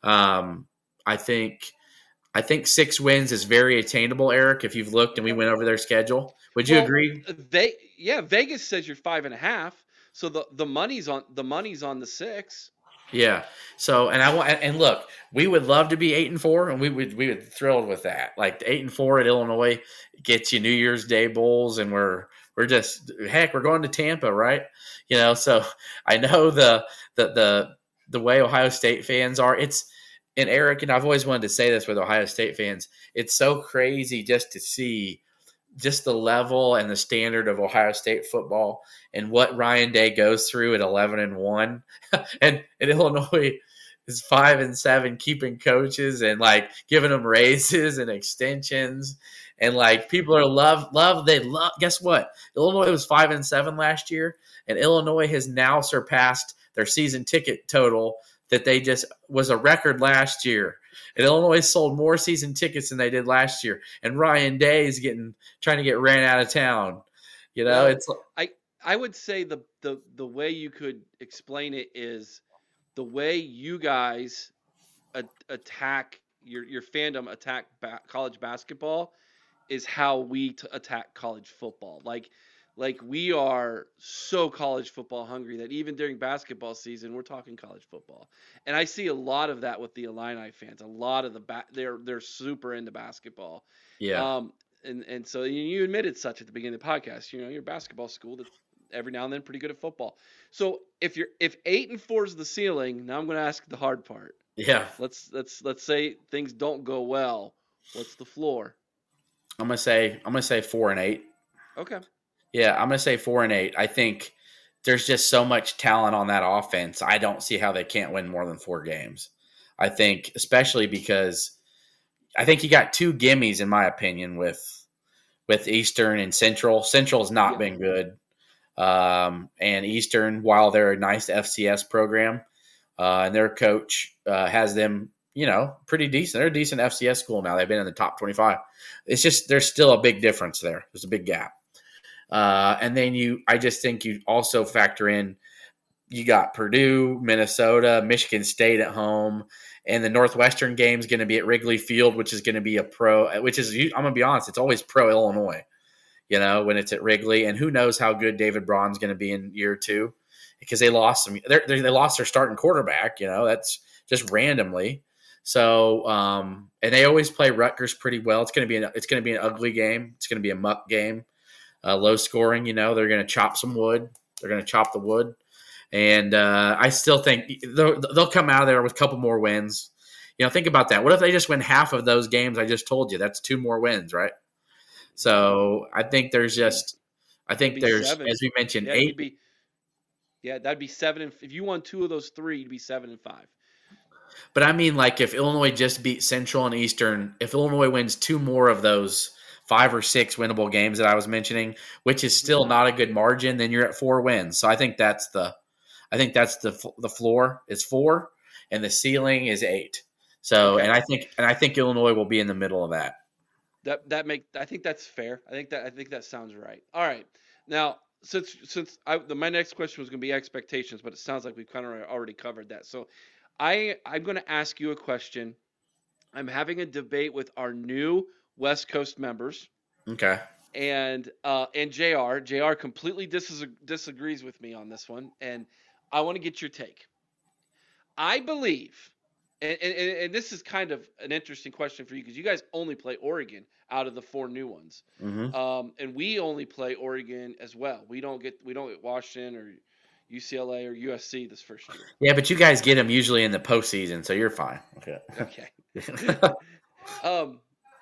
um, I think I think six wins is very attainable, Eric. If you've looked and we went over their schedule, would you well, agree? They yeah, Vegas says you're five and a half, so the the money's on the money's on the six. Yeah. So, and I want, and look, we would love to be eight and four, and we would, we would be thrilled with that. Like eight and four at Illinois gets you New Year's Day bowls, and we're, we're just, heck, we're going to Tampa, right? You know, so I know the, the, the, the way Ohio State fans are, it's, and Eric, and I've always wanted to say this with Ohio State fans, it's so crazy just to see just the level and the standard of Ohio State football and what Ryan Day goes through at eleven and one and, and Illinois is five and seven, keeping coaches and like giving them raises and extensions. And like people are love, love, they love, guess what? Illinois was five and seven last year, and Illinois has now surpassed their season ticket total that they just was a record last year. And Illinois sold more season tickets than they did last year. And Ryan Day is getting trying to get ran out of town. You know, well, it's I I would say the the the way you could explain it is the way you guys a, attack your your fandom attack ba- college basketball is how we t- attack college football. Like like we are so college football hungry that even during basketball season, we're talking college football. And I see a lot of that with the Illini fans. A lot of the ba- they're they're super into basketball. yeah. Um, and and so you admitted such at the beginning of the podcast. You know, you're a basketball school that's every now and then pretty good at football. So if you're if eight and four is the ceiling, now I'm going to ask the hard part. Yeah. Let's let's let's say things don't go well. What's the floor? I'm gonna say I'm gonna say four and eight. Okay. Yeah, I'm gonna say four and eight. I think there's just so much talent on that offense. I don't see how they can't win more than four games. I think, especially because I think you got two gimmies, in my opinion, with with Eastern and Central. Central's not Yeah. been good, um, and Eastern, while they're a nice F C S program, uh, and their coach uh, has them, you know, pretty decent. They're a decent F C S school now. They've been in the top twenty-five. It's just there's still a big difference there. There's a big gap. Uh, and then you, I just think you also factor in, you got Purdue, Minnesota, Michigan State at home, and the Northwestern game is going to be at Wrigley Field, which is going to be a pro, which is, I'm going to be honest, it's always pro Illinois, you know, when it's at Wrigley. And who knows how good David Braun's going to be in year two, because they lost some, they they lost their starting quarterback, you know, that's just randomly. So, um, and they always play Rutgers pretty well. It's going to be an, it's going to be an ugly game. It's going to be a muck game. Uh, low scoring, you know, they're going to chop some wood. They're going to chop the wood. And uh, I still think they'll, they'll come out of there with a couple more wins. You know, think about that. What if they just win half of those games I just told you? That's two more wins, right? So I think there's just, I think there's, seven. As we mentioned, yeah, eight. Be, yeah, that'd be seven. And if you won two of those three, you'd be seven and five. But I mean, like if Illinois just beat Central and Eastern, if Illinois wins two more of those five or six winnable games that I was mentioning, which is still not a good margin, then you're at four wins. So I think that's the, I think that's the the floor is four, and the ceiling is eight. So, okay. and I think, and I think Illinois will be in the middle of that. That that make I think that's fair. I think that I think that sounds right. All right, now since since I, the, my next question was going to be expectations, but it sounds like we've kind of already covered that. So, I I'm going to ask you a question. I'm having a debate with our new West Coast members. Okay. And uh, and J R. J R completely dis- disagrees with me on this one, and I want to get your take. I believe, and, and, and this is kind of an interesting question for you because you guys only play Oregon out of the four new ones, mm-hmm. um, and we only play Oregon as well. We don't get we don't get Washington or U C L A or U S C this first year. Yeah, but you guys get them usually in the postseason, so you're fine. Okay. Okay. um.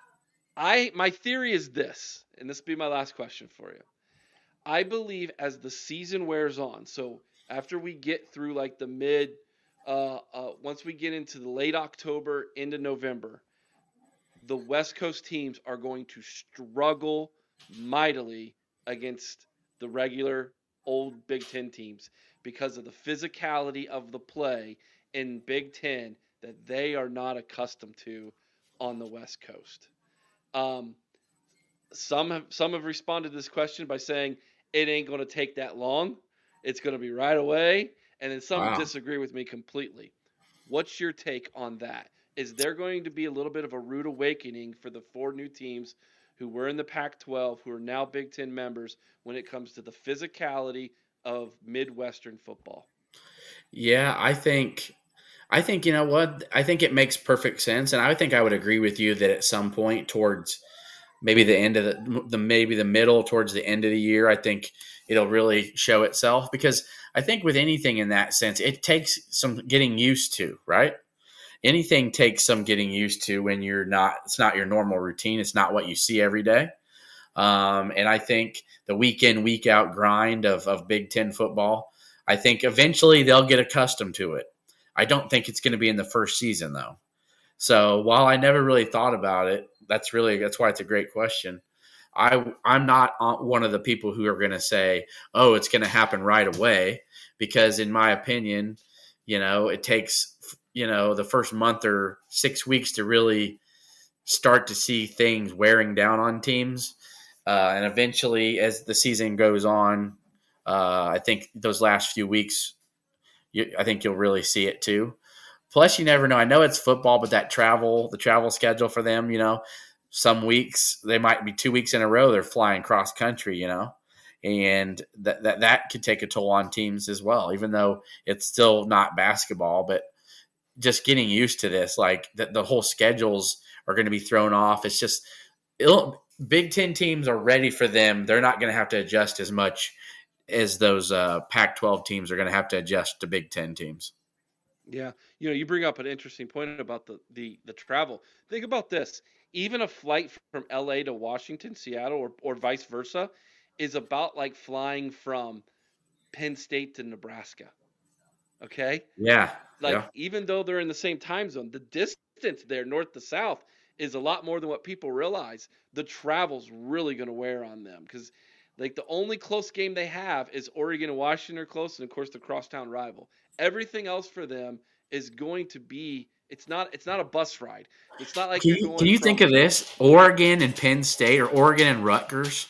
I my theory is this, and this will be my last question for you. I believe as the season wears on, so after we get through like the mid, uh, uh, once we get into the late October into November, the West Coast teams are going to struggle mightily against the regular old Big Ten teams because of the physicality of the play in Big Ten that they are not accustomed to on the West Coast. Um, some have some have responded to this question by saying it ain't going to take that long. It's going to be right away. And then some Wow. disagree with me completely. What's your take on that? Is there going to be a little bit of a rude awakening for the four new teams who were in the Pac twelve, who are now Big Ten members, when it comes to the physicality of Midwestern football? Yeah, I think, I think, you know what? I think it makes perfect sense. And I think I would agree with you that at some point towards maybe the end of the, the maybe the middle towards the end of the year, I think it'll really show itself, because I think with anything in that sense, it takes some getting used to, right? Anything takes some getting used to when you're not, it's not your normal routine. It's not what you see every day. Um, and I think the week in, week out grind of, of Big Ten football, I think eventually they'll get accustomed to it. I don't think it's going to be in the first season though. So while I never really thought about it, that's really, that's why it's a great question. I, I'm not one of the people who are going to say, oh, it's going to happen right away, because in my opinion, you know, it takes, you know, the first month or six weeks to really start to see things wearing down on teams. Uh, and eventually as the season goes on, uh, I think those last few weeks, you, I think you'll really see it too. Plus, you never know. I know it's football, but that travel, the travel schedule for them, you know, some weeks they might be two weeks in a row they're flying cross country, you know, and that that that could take a toll on teams as well, even though it's still not basketball. But just getting used to this, like the, the whole schedules are going to be thrown off. It's just it'll, Big Ten teams are ready for them. They're not going to have to adjust as much as those uh, Pac twelve teams are going to have to adjust to Big Ten teams. Yeah, you know, you bring up an interesting point about the the the travel. Think about this. Even a flight from L A to Washington, Seattle, or, or vice versa, is about like flying from Penn State to Nebraska. Okay? Yeah. Like, yeah. even though they're in the same time zone, the distance there, north to south, is a lot more than what people realize. The travel's really going to wear on them, because, like, the only close game they have is Oregon and Washington are close, and, of course, the crosstown rival. Everything else for them is going to be It's not. It's not a bus ride. It's not like Can you're you, going. can you from, think of this? Oregon and Penn State, or Oregon and Rutgers.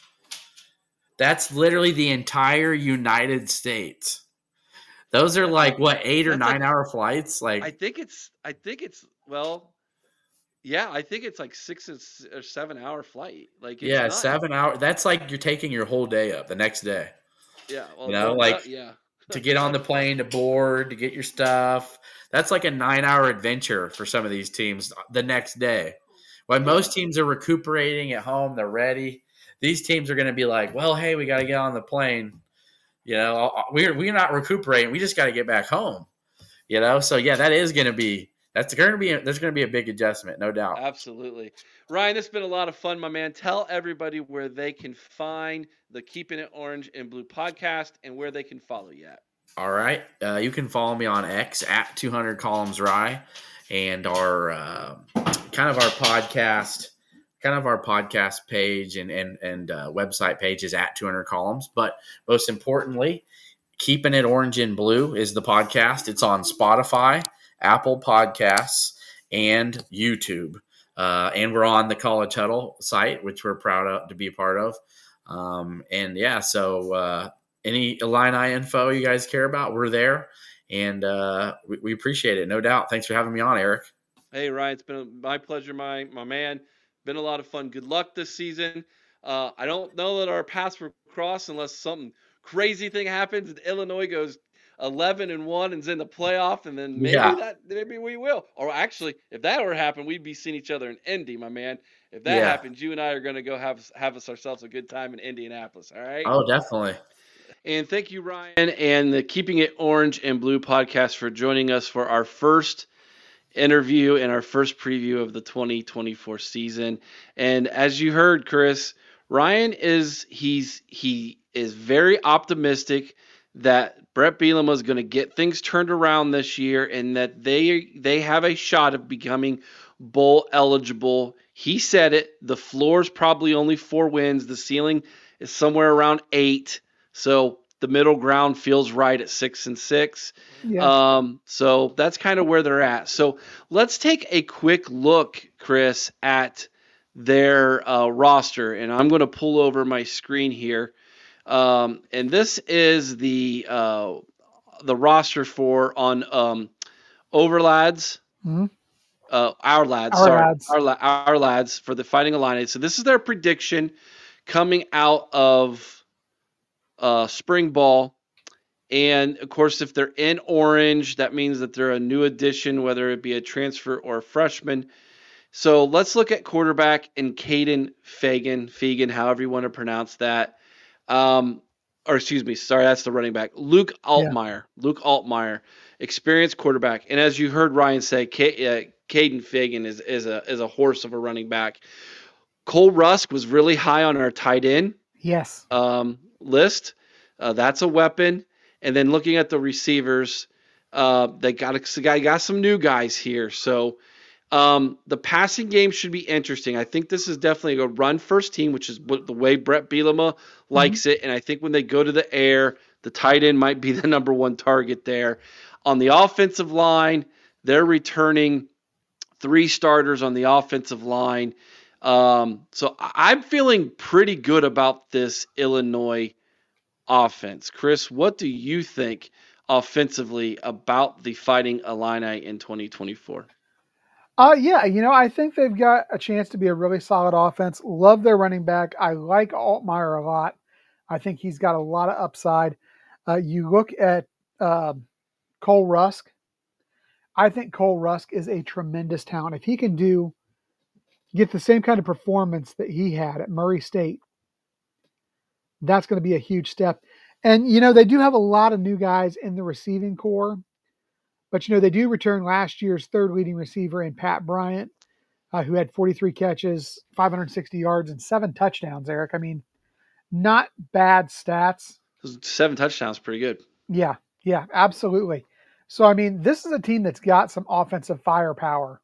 That's literally the entire United States. Those are like what eight or nine like, hour flights. Like I think it's. I think it's well. Yeah, I think it's like six or seven hour flight. Like it's yeah, nuts. seven hour. That's like you're taking your whole day up the next day. Yeah. Well, you know, like yeah. to get on the plane, to board, to get your stuff. That's like a nine-hour adventure for some of these teams the next day. When most teams are recuperating at home, they're ready. These teams are going to be like, well, hey, we got to get on the plane. You know, we're we're not recuperating. We just got to get back home. You know, so yeah, that is going to be that's going to be there's going to be a big adjustment, no doubt. Absolutely, Ryan. It's been a lot of fun, my man. Tell everybody where they can find the Keeping It Orange and Blue podcast and where they can follow you at. All right. Uh, you can follow me on X at two hundred Columns Rye, and our uh, kind of our podcast, kind of our podcast page and and and uh, website page is at two hundred Columns. But most importantly, Keeping It Orange and Blue is the podcast. It's on Spotify, Apple Podcasts, and YouTube. Uh, and we're on the College Huddle site, which we're proud of, to be a part of. Um, and yeah, so. Uh, Any Illini info you guys care about, we're there, and uh, we, we appreciate it, no doubt. Thanks for having me on, Eric. Hey, Ryan, it's been my pleasure, my my man. Been a lot of fun. Good luck this season. Uh, I don't know that our paths will cross unless something crazy thing happens and Illinois goes eleven and one and is in the playoff, and then maybe yeah. that maybe we will. Or actually, if that were to happen, we'd be seeing each other in Indy, my man. If that yeah. happens, you and I are going to go have have us ourselves a good time in Indianapolis. All right. Oh, definitely. And thank you, Ryan, and the Keeping It Orange and Blue podcast for joining us for our first interview and our first preview of the twenty twenty-four season. And as you heard, Chris, Ryan is he's he is very optimistic that Brett Bielema is going to get things turned around this year, and that they they have a shot of becoming bowl eligible. He said it. The floor is probably only four wins. The ceiling is somewhere around eight. So the middle ground feels right at six and six. Yeah. Um, so that's kind of where they're at. So let's take a quick look, Chris, at their uh, roster, and I'm going to pull over my screen here. Um, and this is the uh, the roster for on um, Overlads. Mm-hmm. Uh, our lads, Our sorry, lads. our, la- our lads for the Fighting Illini. So this is their prediction coming out of uh, spring ball. And of course, if they're in orange, that means that they're a new addition, whether it be a transfer or a freshman. So let's look at quarterback and Caden Fagan, Fegan, however you want to pronounce that. Um, or excuse me, sorry, that's the running back. Luke Altmaier. Yeah. Luke Altmaier, experienced quarterback. And as you heard Ryan say, K- uh, Caden Fagan is, is, a, is a horse of a running back. Cole Rusk was really high on our tight end yes. um, list. Uh, that's a weapon. And then looking at the receivers, uh, they got a, got some new guys here. So um, the passing game should be interesting. I think this is definitely a run first team, which is the way Brett Bielema likes mm-hmm. it. And I think when they go to the air, the tight end might be the number one target there. On the offensive line, they're returning three starters on the offensive line. Um, so I'm feeling pretty good about this Illinois offense. Chris, what do you think offensively about the Fighting Illini in twenty twenty-four? Uh, yeah, you know, I think they've got a chance to be a really solid offense. Love their running back. I like Altmaier a lot. I think he's got a lot of upside. Uh, you look at uh, Cole Rusk. I think Cole Rusk is a tremendous talent. If he can do get the same kind of performance that he had at Murray State, that's going to be a huge step. And, you know, they do have a lot of new guys in the receiving core. But, you know, they do return last year's third leading receiver in Pat Bryant, uh, who had forty-three catches, five hundred sixty yards, and seven touchdowns, Eric. I mean, not bad stats. Seven touchdowns, pretty good. Yeah, yeah, absolutely. So, I mean, this is a team that's got some offensive firepower.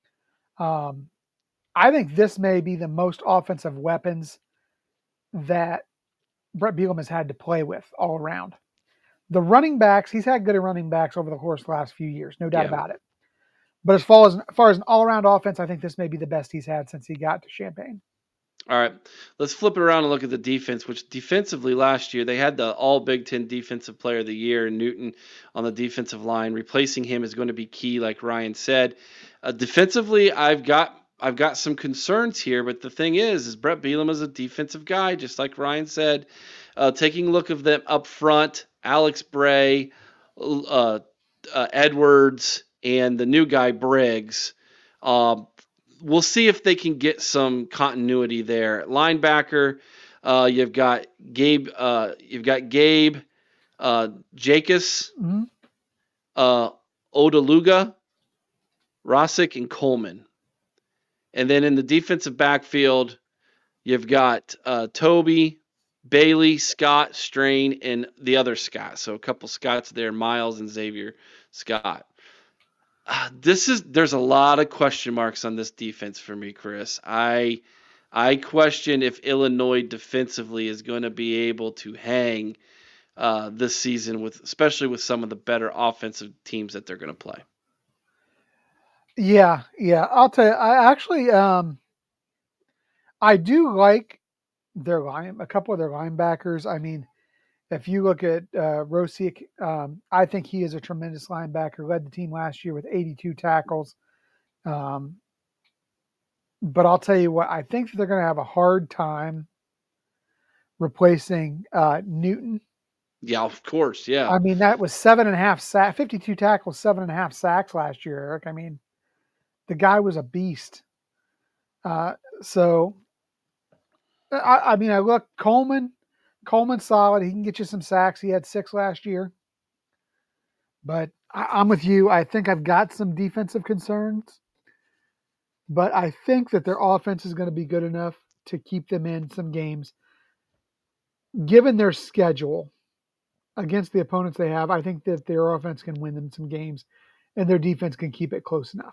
Um, I think this may be the most offensive weapons that Brett Bielema has had to play with all around. The running backs, he's had good running backs over the course of the last few years, no doubt yeah. about it. But as far as, as far as an all-around offense, I think this may be the best he's had since he got to Champaign. All right, let's flip it around and look at the defense, which defensively last year, they had the all Big Ten Defensive Player of the Year, Newton, on the defensive line. Replacing him is going to be key, like Ryan said. Uh, defensively, I've got I've got some concerns here, but the thing is, is Brett Bielema is a defensive guy, just like Ryan said. Uh, taking a look of them up front, Alex Bray, uh, uh, Edwards, and the new guy, Briggs. Uh, we'll see if they can get some continuity there. Linebacker, uh, you've got Gabe, uh, you've got Gabe, uh, Jacobs, mm-hmm. uh, Odaluga, Rosick, and Coleman. And then in the defensive backfield, you've got uh, Toby, Bailey, Scott, Strain, and the other Scott. So a couple Scotts there, Miles and Xavier Scott. Uh, this is there's a lot of question marks on this defense for me, Chris. I I question if Illinois defensively is going to be able to hang uh, this season with, especially with some of the better offensive teams that they're going to play. Yeah, yeah. I'll tell you, I actually um, I do like their line, a couple of their linebackers. I mean, if you look at uh, Rosick, um, I think he is a tremendous linebacker. Led the team last year with eighty-two tackles. Um, but I'll tell you what, I think they're going to have a hard time replacing uh, Newton. Yeah, of course. Yeah. I mean, that was seven and a half sacks, fifty-two tackles, seven and a half sacks last year, Eric. I mean, the guy was a beast. Uh, so, I, I mean, I look, Coleman, Coleman's solid. He can get you some sacks. He had six last year. But I, I'm with you. I think I've got some defensive concerns. But I think that their offense is going to be good enough to keep them in some games. Given their schedule against the opponents they have, I think that their offense can win them some games, and their defense can keep it close enough.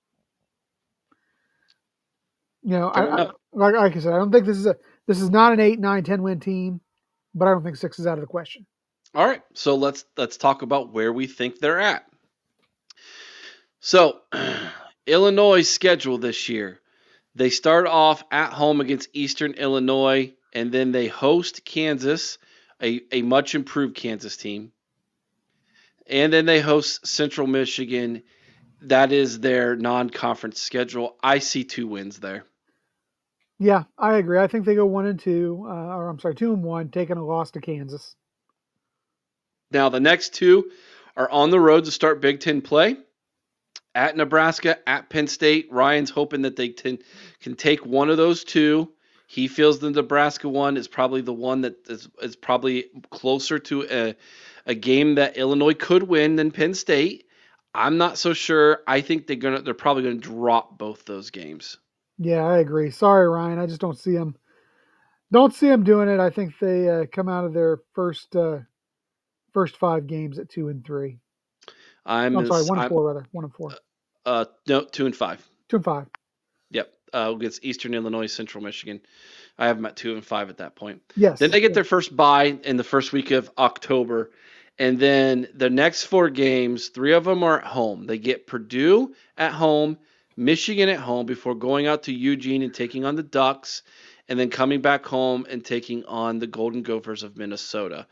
You know, I, I, like, like I said, I don't think this is a this is not an eight, nine, ten win team, but I don't think six is out of the question. All right, so let's let's talk about where we think they're at. So, Illinois' schedule this year, They start off at home against Eastern Illinois, and then they host Kansas, a, a much improved Kansas team. And then they host Central Michigan. That is their non-conference schedule. I see two wins there. Yeah, I agree. I think they go one and two, uh, or I'm sorry, two and one, taking a loss to Kansas. Now, the next two are on the road to start Big Ten play. At Nebraska, at Penn State. Ryan's hoping that they can, can take one of those two. He feels the Nebraska one is probably the one that is, is probably closer to a, a game that Illinois could win than Penn State. I'm not so sure. I think they're gonna they're probably gonna drop both those games. Yeah, I agree. Sorry, Ryan. I just don't see them. Don't see them doing it. I think they uh, come out of their first uh, first five games at two and three. I'm, I'm sorry, one and I'm, four rather. One and four. Uh, no, two and five. Two and five. Yep. Uh, against Eastern Illinois, Central Michigan. I have them at two and five at that point. Yes. Then they get yes. their first bye in the first week of October. And then the next four games, three of them are at home. They get Purdue at home, Michigan at home before going out to Eugene and taking on the Ducks, and then coming back home and taking on the Golden Gophers of Minnesota.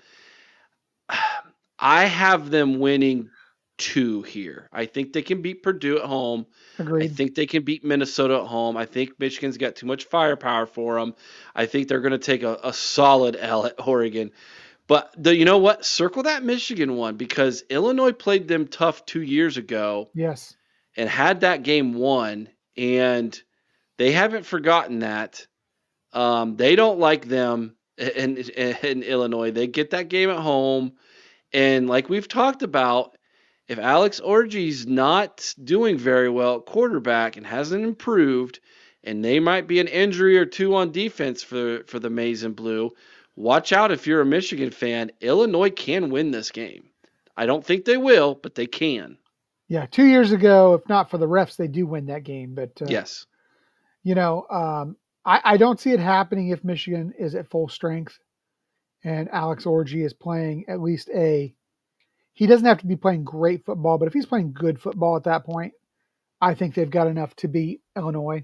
I have them winning two here. I think they can beat Purdue at home. Agreed. I think they can beat Minnesota at home. I think Michigan's got too much firepower for them. I think they're going to take a, a solid L at Oregon. But the, you know what? Circle that Michigan one because Illinois played them tough two years ago. Yes. And had that game won, and they haven't forgotten that. Um, they don't like them in, in, in Illinois. They get that game at home. And like we've talked about, if Alex Orji's not doing very well at quarterback and hasn't improved, and they might be an injury or two on defense for, for the Maize and Blue, watch out if you're a Michigan fan. Illinois can win this game. I don't think they will, but they can. Yeah, two years ago, if not for the refs, they do win that game. But uh, yes, you know, um, I, I don't see it happening if Michigan is at full strength and Alex Orji is playing at least a. He doesn't have to be playing great football, but if he's playing good football at that point, I think they've got enough to beat Illinois.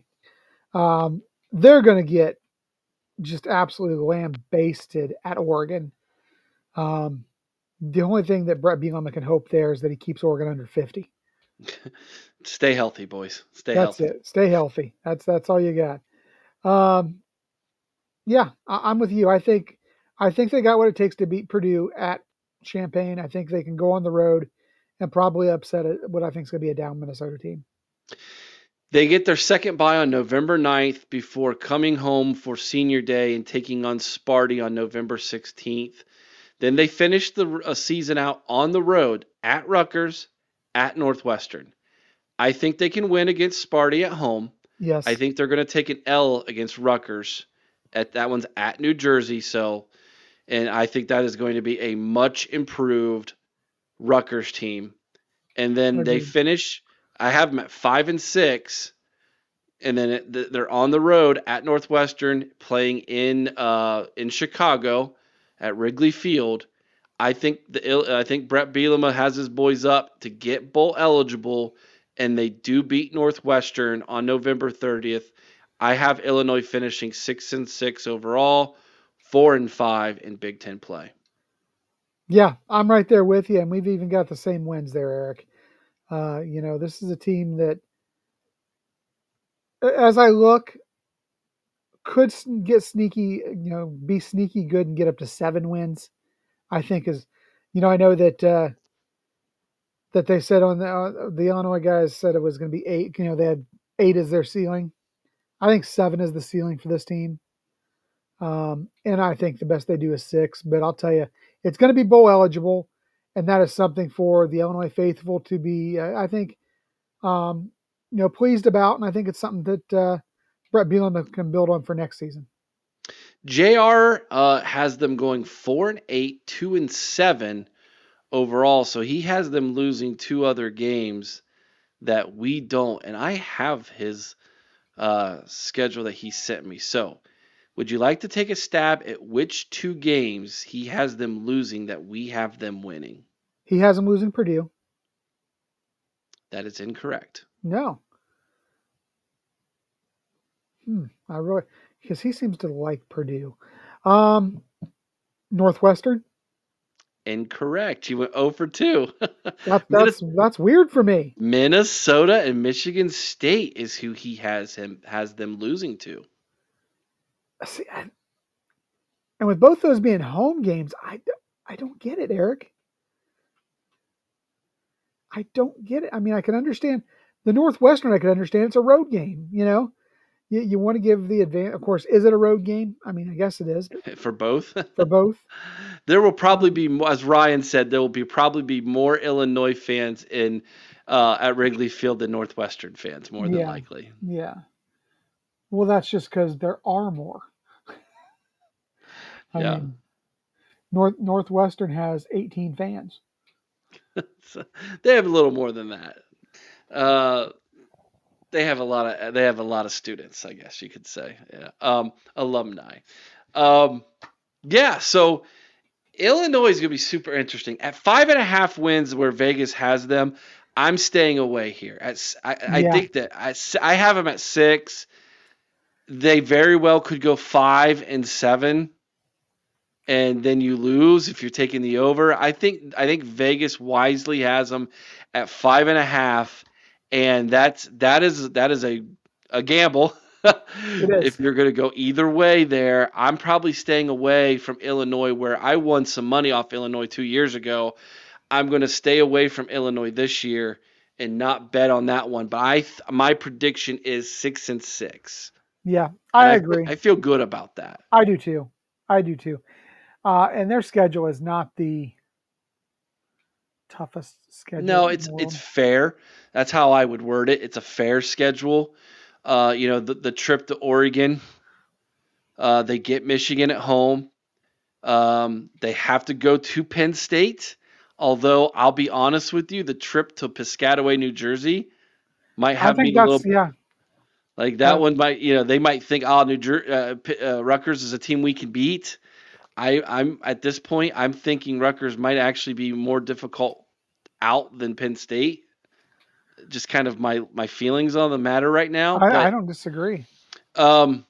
Um, they're going to get just absolutely lambasted at Oregon. Um, the only thing that Brett Bielema can hope there is that he keeps Oregon under fifty. Stay healthy, boys. Stay that's healthy. it. Stay healthy. That's that's all you got. Um, yeah, I, I'm with you. I think I think they got what it takes to beat Purdue at Champaign. I think they can go on the road and probably upset it, what I think is going to be a down Minnesota team. They get their second bye on November ninth before coming home for Senior Day and taking on Sparty on November sixteenth. Then they finish the uh, season out on the road at Rutgers, at Northwestern. I think they can win against Sparty at home. Yes. I think they're going to take an L against Rutgers. At that one's at New Jersey, so and I think that is going to be a much improved Rutgers team. And then Agreed. they finish. I have them at five and six, and then it, they're on the road at Northwestern, playing in uh, in Chicago at Wrigley Field. I think the I think Brett Bielema has his boys up to get bowl eligible, and they do beat Northwestern on November thirtieth. I have Illinois finishing six and six overall, four and five in Big Ten play. Yeah, I'm right there with you, and we've even got the same wins there, Eric. Uh, you know, this is a team that, as I look, could get sneaky, you know, be sneaky good and get up to seven wins. I think is, you know, I know that uh, that they said on the uh, the Illinois guys said it was going to be eight. You know, they had eight as their ceiling. I think seven is the ceiling for this team, um, and I think the best they do is six. But I'll tell you, it's going to be bowl eligible. And that is something for the Illinois faithful to be, uh, I think, um, you know, pleased about. And I think it's something that uh, Brett Bielema can build on for next season. J R uh, has them going four and eight, two and seven overall. So he has them losing two other games that we don't. And I have his uh, schedule that he sent me. So would you like to take a stab at which two games he has them losing that we have them winning? He has them losing Purdue. That is incorrect. No. Hmm, I really, because he seems to like Purdue. Um, Northwestern. Incorrect. You went zero for two. That's Minnes- that's that's weird for me. Minnesota and Michigan State is who he has him has them losing to. See, I, and with both those being home games, I, d- I don't get it, Eric. I don't get it. I mean, I can understand the Northwestern. I can understand it's a road game. You know, you, you want to give the advantage. Of course, is it a road game? I mean, I guess it is, but For both. for both. There will probably Um, be, mo- as Ryan said, there will be probably be more Illinois fans in uh, at Wrigley Field than Northwestern fans, more than yeah, likely. yeah. Well, that's just because there are more. I Yeah, mean, North Northwestern has eighteen fans. so they have a little more than that. Uh, they have a lot of they have a lot of students, I guess you could say. Yeah, um, alumni. Um, yeah, so Illinois is going to be super interesting at five and a half wins where Vegas has them. I'm staying away here. At s- I, I Yeah, think that I, s- I have them at six. They very well could go five and seven, and then you lose if you're taking the over. I think I think Vegas wisely has them at five and a half, and that's that is that is a a gamble. it If is. you're going to go either way there, I'm probably staying away from Illinois, where I won some money off Illinois two years ago. I'm going to stay away from Illinois this year and not bet on that one. But I th- my prediction is six and six, Yeah, and I I agree. I feel good about that. I do too. I do too. Uh, and their schedule is not the toughest schedule No, in it's the it's world. fair. That's how I would word it. It's a fair schedule. Uh, you know, the the trip to Oregon, uh, they get Michigan at home. Um, they have to go to Penn State. Although I'll be honest with you, the trip to Piscataway, New Jersey, might I have me think a that's little yeah. like that Uh, one. Might you know they might think, oh, New Jer- uh, P- uh, Rutgers is a team we can beat. I I'm at this point, I'm thinking Rutgers might actually be more difficult out than Penn State. Just kind of my my feelings on the matter right now, I, I but don't disagree. um,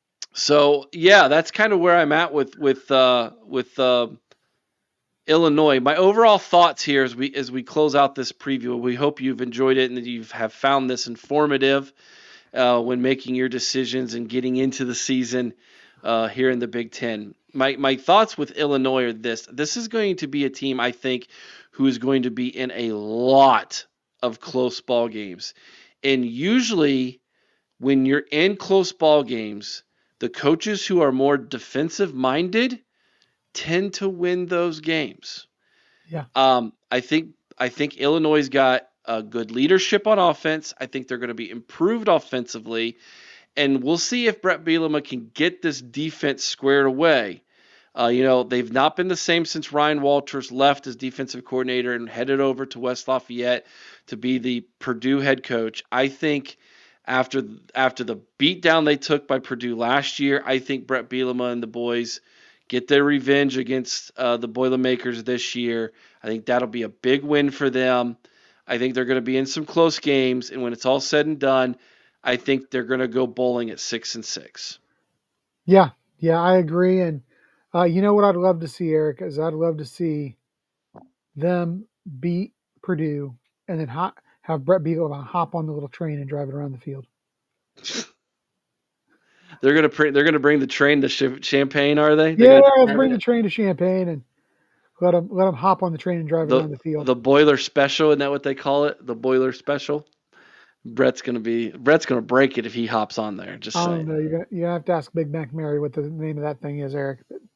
so yeah, that's kind of where I'm at with with uh, with uh, Illinois. My overall thoughts here as we as we close out this preview. We hope you've enjoyed it and that you have found this informative uh, when making your decisions and getting into the season uh, here in the Big Ten. My my thoughts with Illinois are this: this is going to be a team I think who is going to be in a lot of close ball games, and usually when you're in close ball games, the coaches who are more defensive minded tend to win those games. Yeah, Um, I think I think Illinois got a good leadership on offense. I think they're going to be improved offensively, and we'll see if Brett Bielema can get this defense squared away. Uh, you know, they've not been the same since Ryan Walters left as defensive coordinator and headed over to West Lafayette to be the Purdue head coach. I think after after the beatdown they took by Purdue last year, I think Brett Bielema and the boys get their revenge against uh, the Boilermakers this year. I think that'll be a big win for them. I think they're going to be in some close games, and when it's all said and done, I think they're going to go bowling at six and six. yeah, yeah. I agree. And uh, you know what I'd love to see, Eric, is I'd love to see them beat Purdue and then hop, have Brett Bielema hop on the little train and drive it around the field. They're gonna pre- they're gonna bring the train to Ch- Champagne, are they? They're Yeah, gonna let's bring the train to Champaign and let them let them hop on the train and drive it the around the field. the boiler special. Isn't that what they call it? The boiler special. Brett's gonna be Brett's gonna break it if he hops on there. Just I don't saying. know. You're gonna you have to ask Big Mac Mary what the name of that thing is, Eric.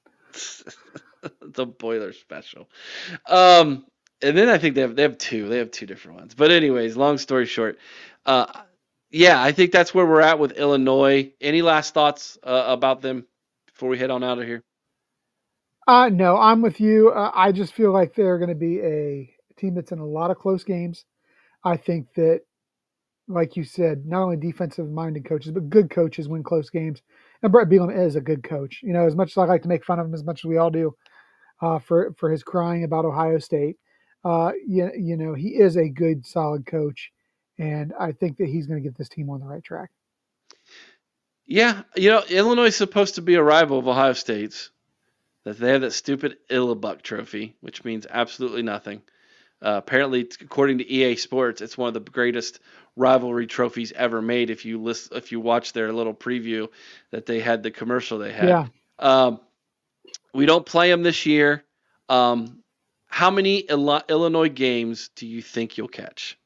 The boiler special. Um, and then I think they have they have two. They have two different ones. But anyways, long story short, uh, yeah, I think that's where we're at with Illinois. Any last thoughts uh, about them before we head on out of here? Uh, no, I'm with you. Uh, I just feel like they're going to be a team that's in a lot of close games. I think that, like you said, not only defensive minded coaches, but good coaches win close games. And Brett Bielema is a good coach. You know, as much as I like to make fun of him, as much as we all do, uh, for for his crying about Ohio State, uh, you, you know, he is a good, solid coach, and I think that he's going to get this team on the right track. Yeah, you know, Illinois is supposed to be a rival of Ohio State's. That they have that stupid Illabuck trophy, which means absolutely nothing. Uh, apparently, according to E A Sports, it's one of the greatest rivalry trophies ever made. If you list, if you watch their little preview that they had, the commercial they had. Yeah. Um, we don't play them this year. Um, how many Il- Illinois games do you think you'll catch?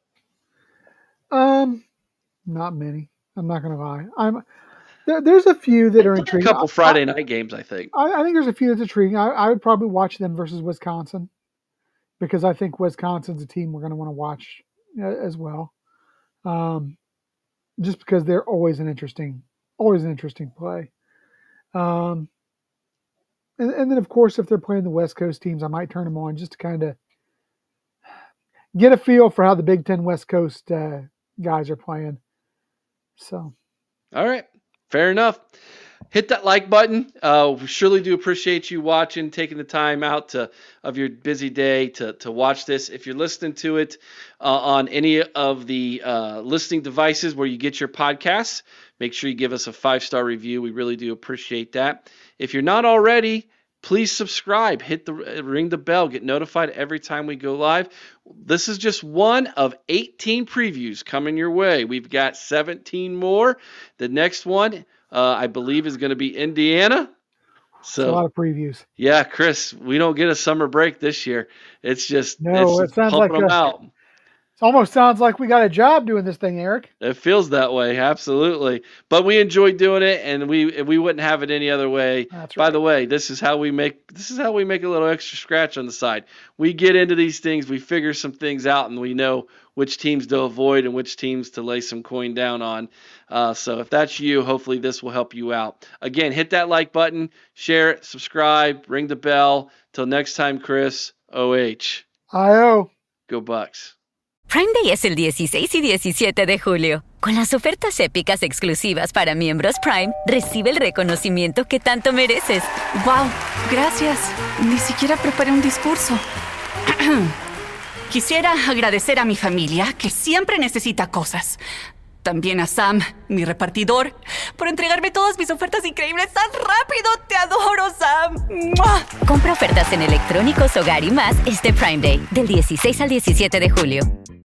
Um, not many. I'm not going to lie. I'm there, there's a few that are intriguing. A couple Friday I, night games, I think. I, I think there's a few that's intriguing. I, I would probably watch them versus Wisconsin because I think Wisconsin's a team we're going to want to watch uh, as well. Um, just because they're always an interesting, always an interesting play. Um, and, and then of course, if they're playing the West Coast teams, I might turn them on just to kind of get a feel for how the Big Ten West Coast uh, guys are playing. So, all right, fair enough. Hit that like button. Uh, we surely do appreciate you watching, taking the time out to of your busy day to to watch this. If you're listening to it uh, on any of the uh, listening devices where you get your podcasts, make sure you give us a five-star review. We really do appreciate that. If you're not already, please subscribe, hit the ring the bell, get notified every time we go live. This is just one of eighteen previews coming your way. We've got seventeen more. The next one, uh, I believe, is going to be Indiana. So a lot of previews. Yeah, Chris, we don't get a summer break this year. It's just no. It's it just sounds like pumping them a, out. It almost sounds like we got a job doing this thing, Eric. It feels that way, absolutely. But we enjoy doing it, and we we wouldn't have it any other way. That's By right. the way, this is how we make this is how we make a little extra scratch on the side. We get into these things, we figure some things out, and we know which teams to avoid and which teams to lay some coin down on. Uh, so if that's you, hopefully this will help you out. Again, hit that like button, share it, subscribe, ring the bell. Till next time, Chris, O H. I O. Go Bucks. Prime Day es el dieciséis y diecisiete de julio. Con las ofertas épicas exclusivas para miembros Prime, recibe el reconocimiento que tanto mereces. ¡Wow! Gracias. Ni siquiera preparé un discurso. Quisiera agradecer a mi familia, que siempre necesita cosas. También a Sam, mi repartidor, por entregarme todas mis ofertas increíbles tan rápido. ¡Te adoro, Sam! ¡Mua! Compra ofertas en electrónicos, hogar y más este Prime Day, del dieciséis al diecisiete de julio.